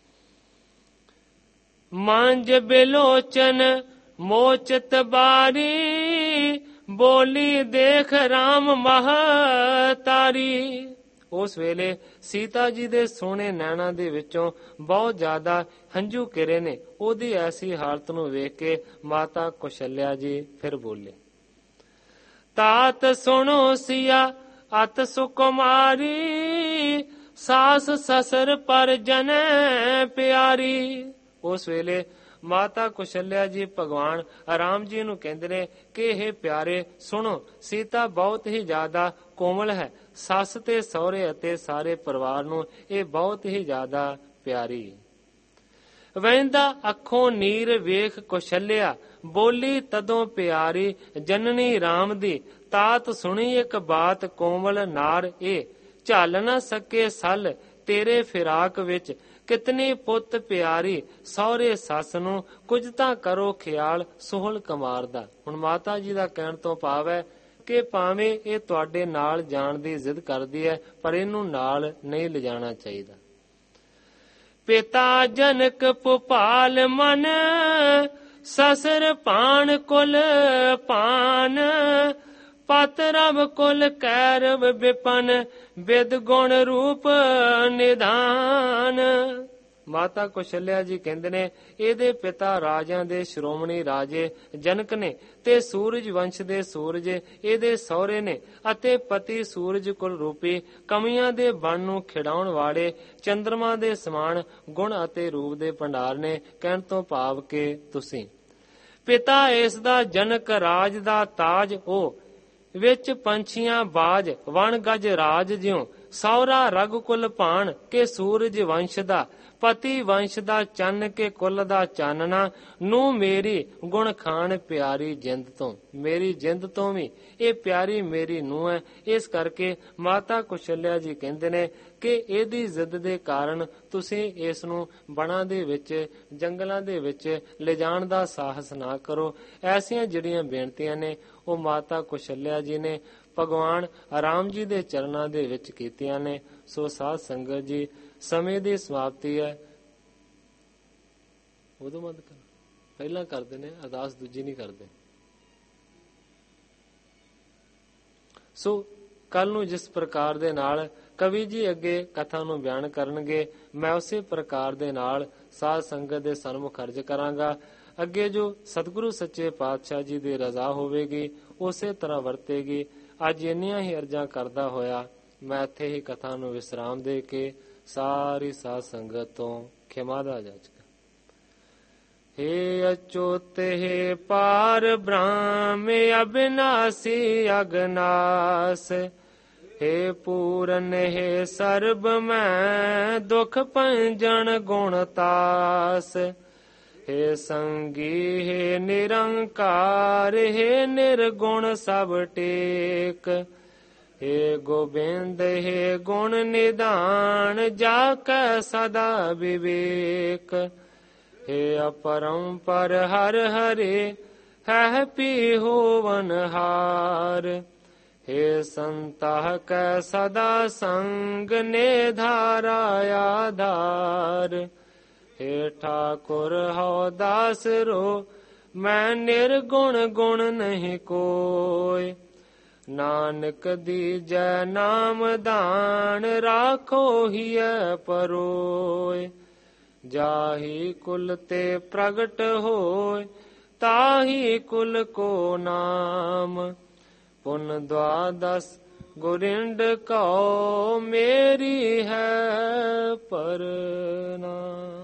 ਮਾਂਜ ਬਿਲੋਚਨ ਮੋਚਤ ਬਾਰੀ, ਬੋਲੀ ਦੇਖ ਰਾਮ ਮਹਤਾਰੀ। ਉਸ ਵੇਲੇ ਸੀਤਾ ਜੀ ਦੇ ਸੋਹਣੇ ਨੈਣਾਂ ਦੇ ਵਿੱਚੋਂ ਬਹੁਤ ਜ਼ਿਆਦਾ ਹੰਝੂ ਕਿਰੇ ਨੇ। ਉਹਦੀ ਐਸੀ ਹਾਲਤ ਨੂੰ ਵੇਖ ਕੇ ਮਾਤਾ ਕੌਸ਼ਲਿਆ ਜੀ ਫਿਰ ਬੋਲੇ, ਤਾਤ ਸੁਣੋ ਸਿਆ ਅਤ ਸੁਕੁਮਾਰੀ, ਸਾਸ ਸਸਰ ਪਰ ਜਨੈ ਪਿਆਰੀ। ਉਸ ਵੇਲੇ ਮਾਤਾ ਕੁਸ਼ਲਿਆ ਜੀ ਭਗਵਾਨ ਰਾਮ ਜੀ ਨੂੰ ਕਹਿੰਦੇ ਨੇ ਕਿ ਇਹ ਪਿਆਰੇ ਸੁਣੋ, ਸੀਤਾ ਬਹੁਤ ਹੀ ਜ਼ਿਆਦਾ ਕੋਮਲ ਹੈ, ਸੱਸ ਤੇ ਸਹੁਰੇ ਅਤੇ ਸਾਰੇ ਪਰਿਵਾਰ ਨੂੰ ਇਹ ਬਹੁਤ ਹੀ ਜ਼ਿਆਦਾ ਪਿਆਰੀ। ਵਹਿੰਦਾ ਅੱਖੋਂ ਨੀਰ ਵੇਖ ਕੁਸ਼ਲਿਆ, ਬੋਲੀ ਤਦੋਂ ਪਿਆਰੀ ਜਨਨੀ ਰਾਮ ਦੀ। ਤਾਤ ਸੁਣੀ ਇੱਕ ਬਾਤ ਕੋਮਲ ਨਾਰ ਇਹ, ਝੱਲ ਨਾ ਸਕੇ ਸਲ ਤੇਰੇ ਫਿਰਾਕ ਵਿੱਚ। ਕਿਤਨੀ ਪੁੱਤ ਪਿਆਰੀ ਸਹੁਰੇ ਸੱਸ ਨੂੰ, ਕੁਝ ਤਾਂ ਕਰੋ ਖਿਆਲ ਸੋਹਲ ਕੁਮਾਰ ਦਾ। ਹੁਣ ਮਾਤਾ ਜੀ ਦਾ ਕਹਿਣ ਤੋਂ ਭਾਵ ਹੈ ਕਿ ਭਾਵੇਂ ਇਹ ਤੁਹਾਡੇ ਨਾਲ ਜਾਣ ਦੀ ਜ਼ਿੱਦ ਕਰਦੀ ਹੈ, ਪਰ ਇਹਨੂੰ ਨਾਲ ਨਹੀਂ ਲਿਜਾਣਾ ਚਾਹੀਦਾ। ਪਿਤਾ ਜਨਕ ਭੁਪਾਲ ਮਨ, ਸਸਰ ਭਾਣ ਕੁਲ ਭਾਨ। ਪਤ ਰਵ ਕੁਲ ਕੈਰਵ ਵਿਪਨ, ਵਿਦ ਗੁਣ ਰੂਪ ਨਿਧਾਨ। ਮਾਤਾ ਕੁਸ਼ਲਿਆ ਜੀ ਕਹਿੰਦੇ ਨੇ ਇਹਦੇ ਪਿਤਾ ਰਾਜਿਆਂ ਦੇ ਸ਼੍ਰੋਮਣੀ ਰਾਜੇ ਜਨਕ ਨੇ, ਤੇ ਸੂਰਜ ਵੰਸ਼ ਦੇ ਸੂਰਜ ਇਹਦੇ ਸਹੁਰੇ ਨੇ, ਅਤੇ ਪਤੀ ਸੂਰਜ ਕੁਲ ਰੂਪੀ ਕਮੀਆਂ ਦੇ ਬਣ ਨੂੰ ਖਿਡਾਉਣ ਵਾਲੇ ਚੰਦਰਮਾ ਦੇ ਸਮਾਨ ਗੁਣ ਅਤੇ ਰੂਪ ਦੇ ਭੰਡਾਰ ਨੇ। ਕਹਿਣ ਤੋਂ ਭਾਵ ਕਿ ਤੁਸੀਂ ਪਿਤਾ ਇਸ ਦਾ ਜਨਕ ਰਾਜ ਦਾ ਤਾਜ ਉਹ, ਵਿੱਚ ਪੰਛੀਆਂ ਬਾਜ ਵਣ ਗਜ ਰਾਜ ਜਿਉ। ਸਹੁਰਾ ਰਘੁਕੁਲ ਭਾਣ ਕੇ ਸੂਰਜ ਵੰਸ਼ ਦਾ, ਪਤੀ ਵੰਸ਼ ਦਾ ਚੰਨ ਕੇ ਕੁਲ ਦਾ ਚਾਨਣਾ। ਨੂੰ ਮੇਰੀ ਗੁਣ ਖਾਨ ਪਿਆਰੀ ਜਿੰਦ ਤੋਂ, ਮੇਰੀ ਜਿੰਦ ਤੋਂ ਵੀ ਇਹ ਪਿਆਰੀ ਮੇਰੀ ਨੂੰਹ ਹੈ। ਇਸ ਕਰਕੇ ਮਾਤਾ ਕੁਸ਼ਲਿਆ ਜੀ ਕਹਿੰਦੇ ਨੇ ਕਿ ਇਹਦੀ ਜ਼ਿੱਦ ਦੇ ਕਾਰਨ ਤੁਸੀਂ ਇਸ ਨੂੰ ਬਣਾ ਦੇ ਵਿੱਚ, ਜੰਗਲਾਂ ਦੇ ਵਿੱਚ ਲਿਜਾਣ ਦਾ ਸਾਹਸ ਨਾ ਕਰੋ। ਐਸੀਆਂ ਜਿਹੜੀਆਂ ਬੇਨਤੀਆਂ ਨੇ ਉਹ ਮਾਤਾ ਕੁਸ਼ਲਿਆ ਜੀ ਨੇ ਭਗਵਾਨ ਰਾਮ ਜੀ ਦੇ ਚਰਨਾਂ ਦੇ ਵਿੱਚ ਕੀਤੀਆਂ ਨੇ। ਸੋ ਸਾਧ ਸੰਗਤ ਜੀ, ਸਮੇਂ ਦੀ ਸਮਾਪਤੀ ਹੈ। ਉਦੋਂ ਮਤ ਕਰ, ਪਹਿਲਾਂ ਕਰਦੇ ਨੇ ਅਰਦਾਸ, ਦੂਜੀ ਨਹੀਂ ਕਰਦੇ। ਸੋ ਕੱਲ ਨੂੰ ਜਿਸ ਪ੍ਰਕਾਰ ਦੇ ਨਾਲ ਕਵੀ ਜੀ ਅੱਗੇ ਕਥਾ ਨੂੰ ਬਿਆਨ ਕਰਨਗੇ, ਮੈਂ ਉਸੇ ਪ੍ਰਕਾਰ ਦੇ ਨਾਲ ਸਾਧ ਸੰਗਤ ਦੇ ਸਨਮੁਖ ਅਰਜ ਕਰਾਂਗਾ। ਅੱਗੇ ਜੋ ਸਤਿਗੁਰੂ ਸੱਚੇ ਪਾਤਸ਼ਾਹ ਜੀ ਦੀ ਰਜ਼ਾ ਹੋਵੇਗੀ ਉਸੇ ਤਰ੍ਹਾਂ ਵਰਤੇਗੀ। ਅੱਜ ਇੰਨੀਆਂ ਹੀ ਅਰਜ਼ਾਂ ਕਰਦਾ ਹੋਇਆ ਮੈਂ ਇੱਥੇ ਹੀ ਕਥਾ ਨੂੰ ਵਿਸਰਾਮ ਦੇ ਕੇ ਸਾਰੀ ਸਾਧ ਸੰਗਤ ਤੋਂ ਖਿਮਾ ਦਾ ਜਾਚਕ। ਹੇ ਅਚੋਤ ਹੈ ਪਾਰ ਬ੍ਰਹਮ ਅਬਿਨਾਸੀ ਅਗਨਾਸ, ਹੇ ਪੂਰਨ ਹੈ ਸਰਬ ਮੈਂ ਦੁਖ ਭੰਜਨ ਗੁਣ ਤਾਸ। ਹੇ ਸੰਗੀ ਹੈ ਨਿਰੰਕਾਰ, ਹੈ ਨਿਰਗੁਣ ਸਭ ਟੇਕ। ਹੇ ਗੋਬਿੰਦ ਹੈ ਗੁਣ ਨਿਧਾਨ, ਜਾ ਕੈ ਸਦਾ ਵਿਵੇਕ। ਹੇ ਅਪਰੰਪਰ ਹਰ ਹਰੇ, ਹੈ ਪੀ ਹੋਵਨ ਹਾਰ। ਹੇ ਸੰਤਾਹ ਕੈ ਸਦਾ ਸੰਗ, ਨੇ ਧਾਰਾ ਆਧਾਰ। ਹੇ ਠਾਕੁਰ ਹਉ ਦਾਸ ਰੋ, ਮੈਂ ਨਿਰਗੁਣ ਗੁਣ ਨਹੀਂ ਕੋਇ। ਨਾਨਕ ਦੀਜੈ ਨਾਮ ਦਾਨ, ਰਾਖੋ ਹੀਐ ਪਰੋਇ। ਜਾਹੀ ਕੁਲ ਤੇ ਪ੍ਰਗਟ ਹੋਇ, ਤਾਹੀ ਕੁਲ ਕੋ ਨਾਮ। ਪੁਨ ਦਵਾਦਸ ਗੁਰਿੰਡ ਕਉ, ਮੇਰੀ ਹੈ ਪਰਨਾਮ।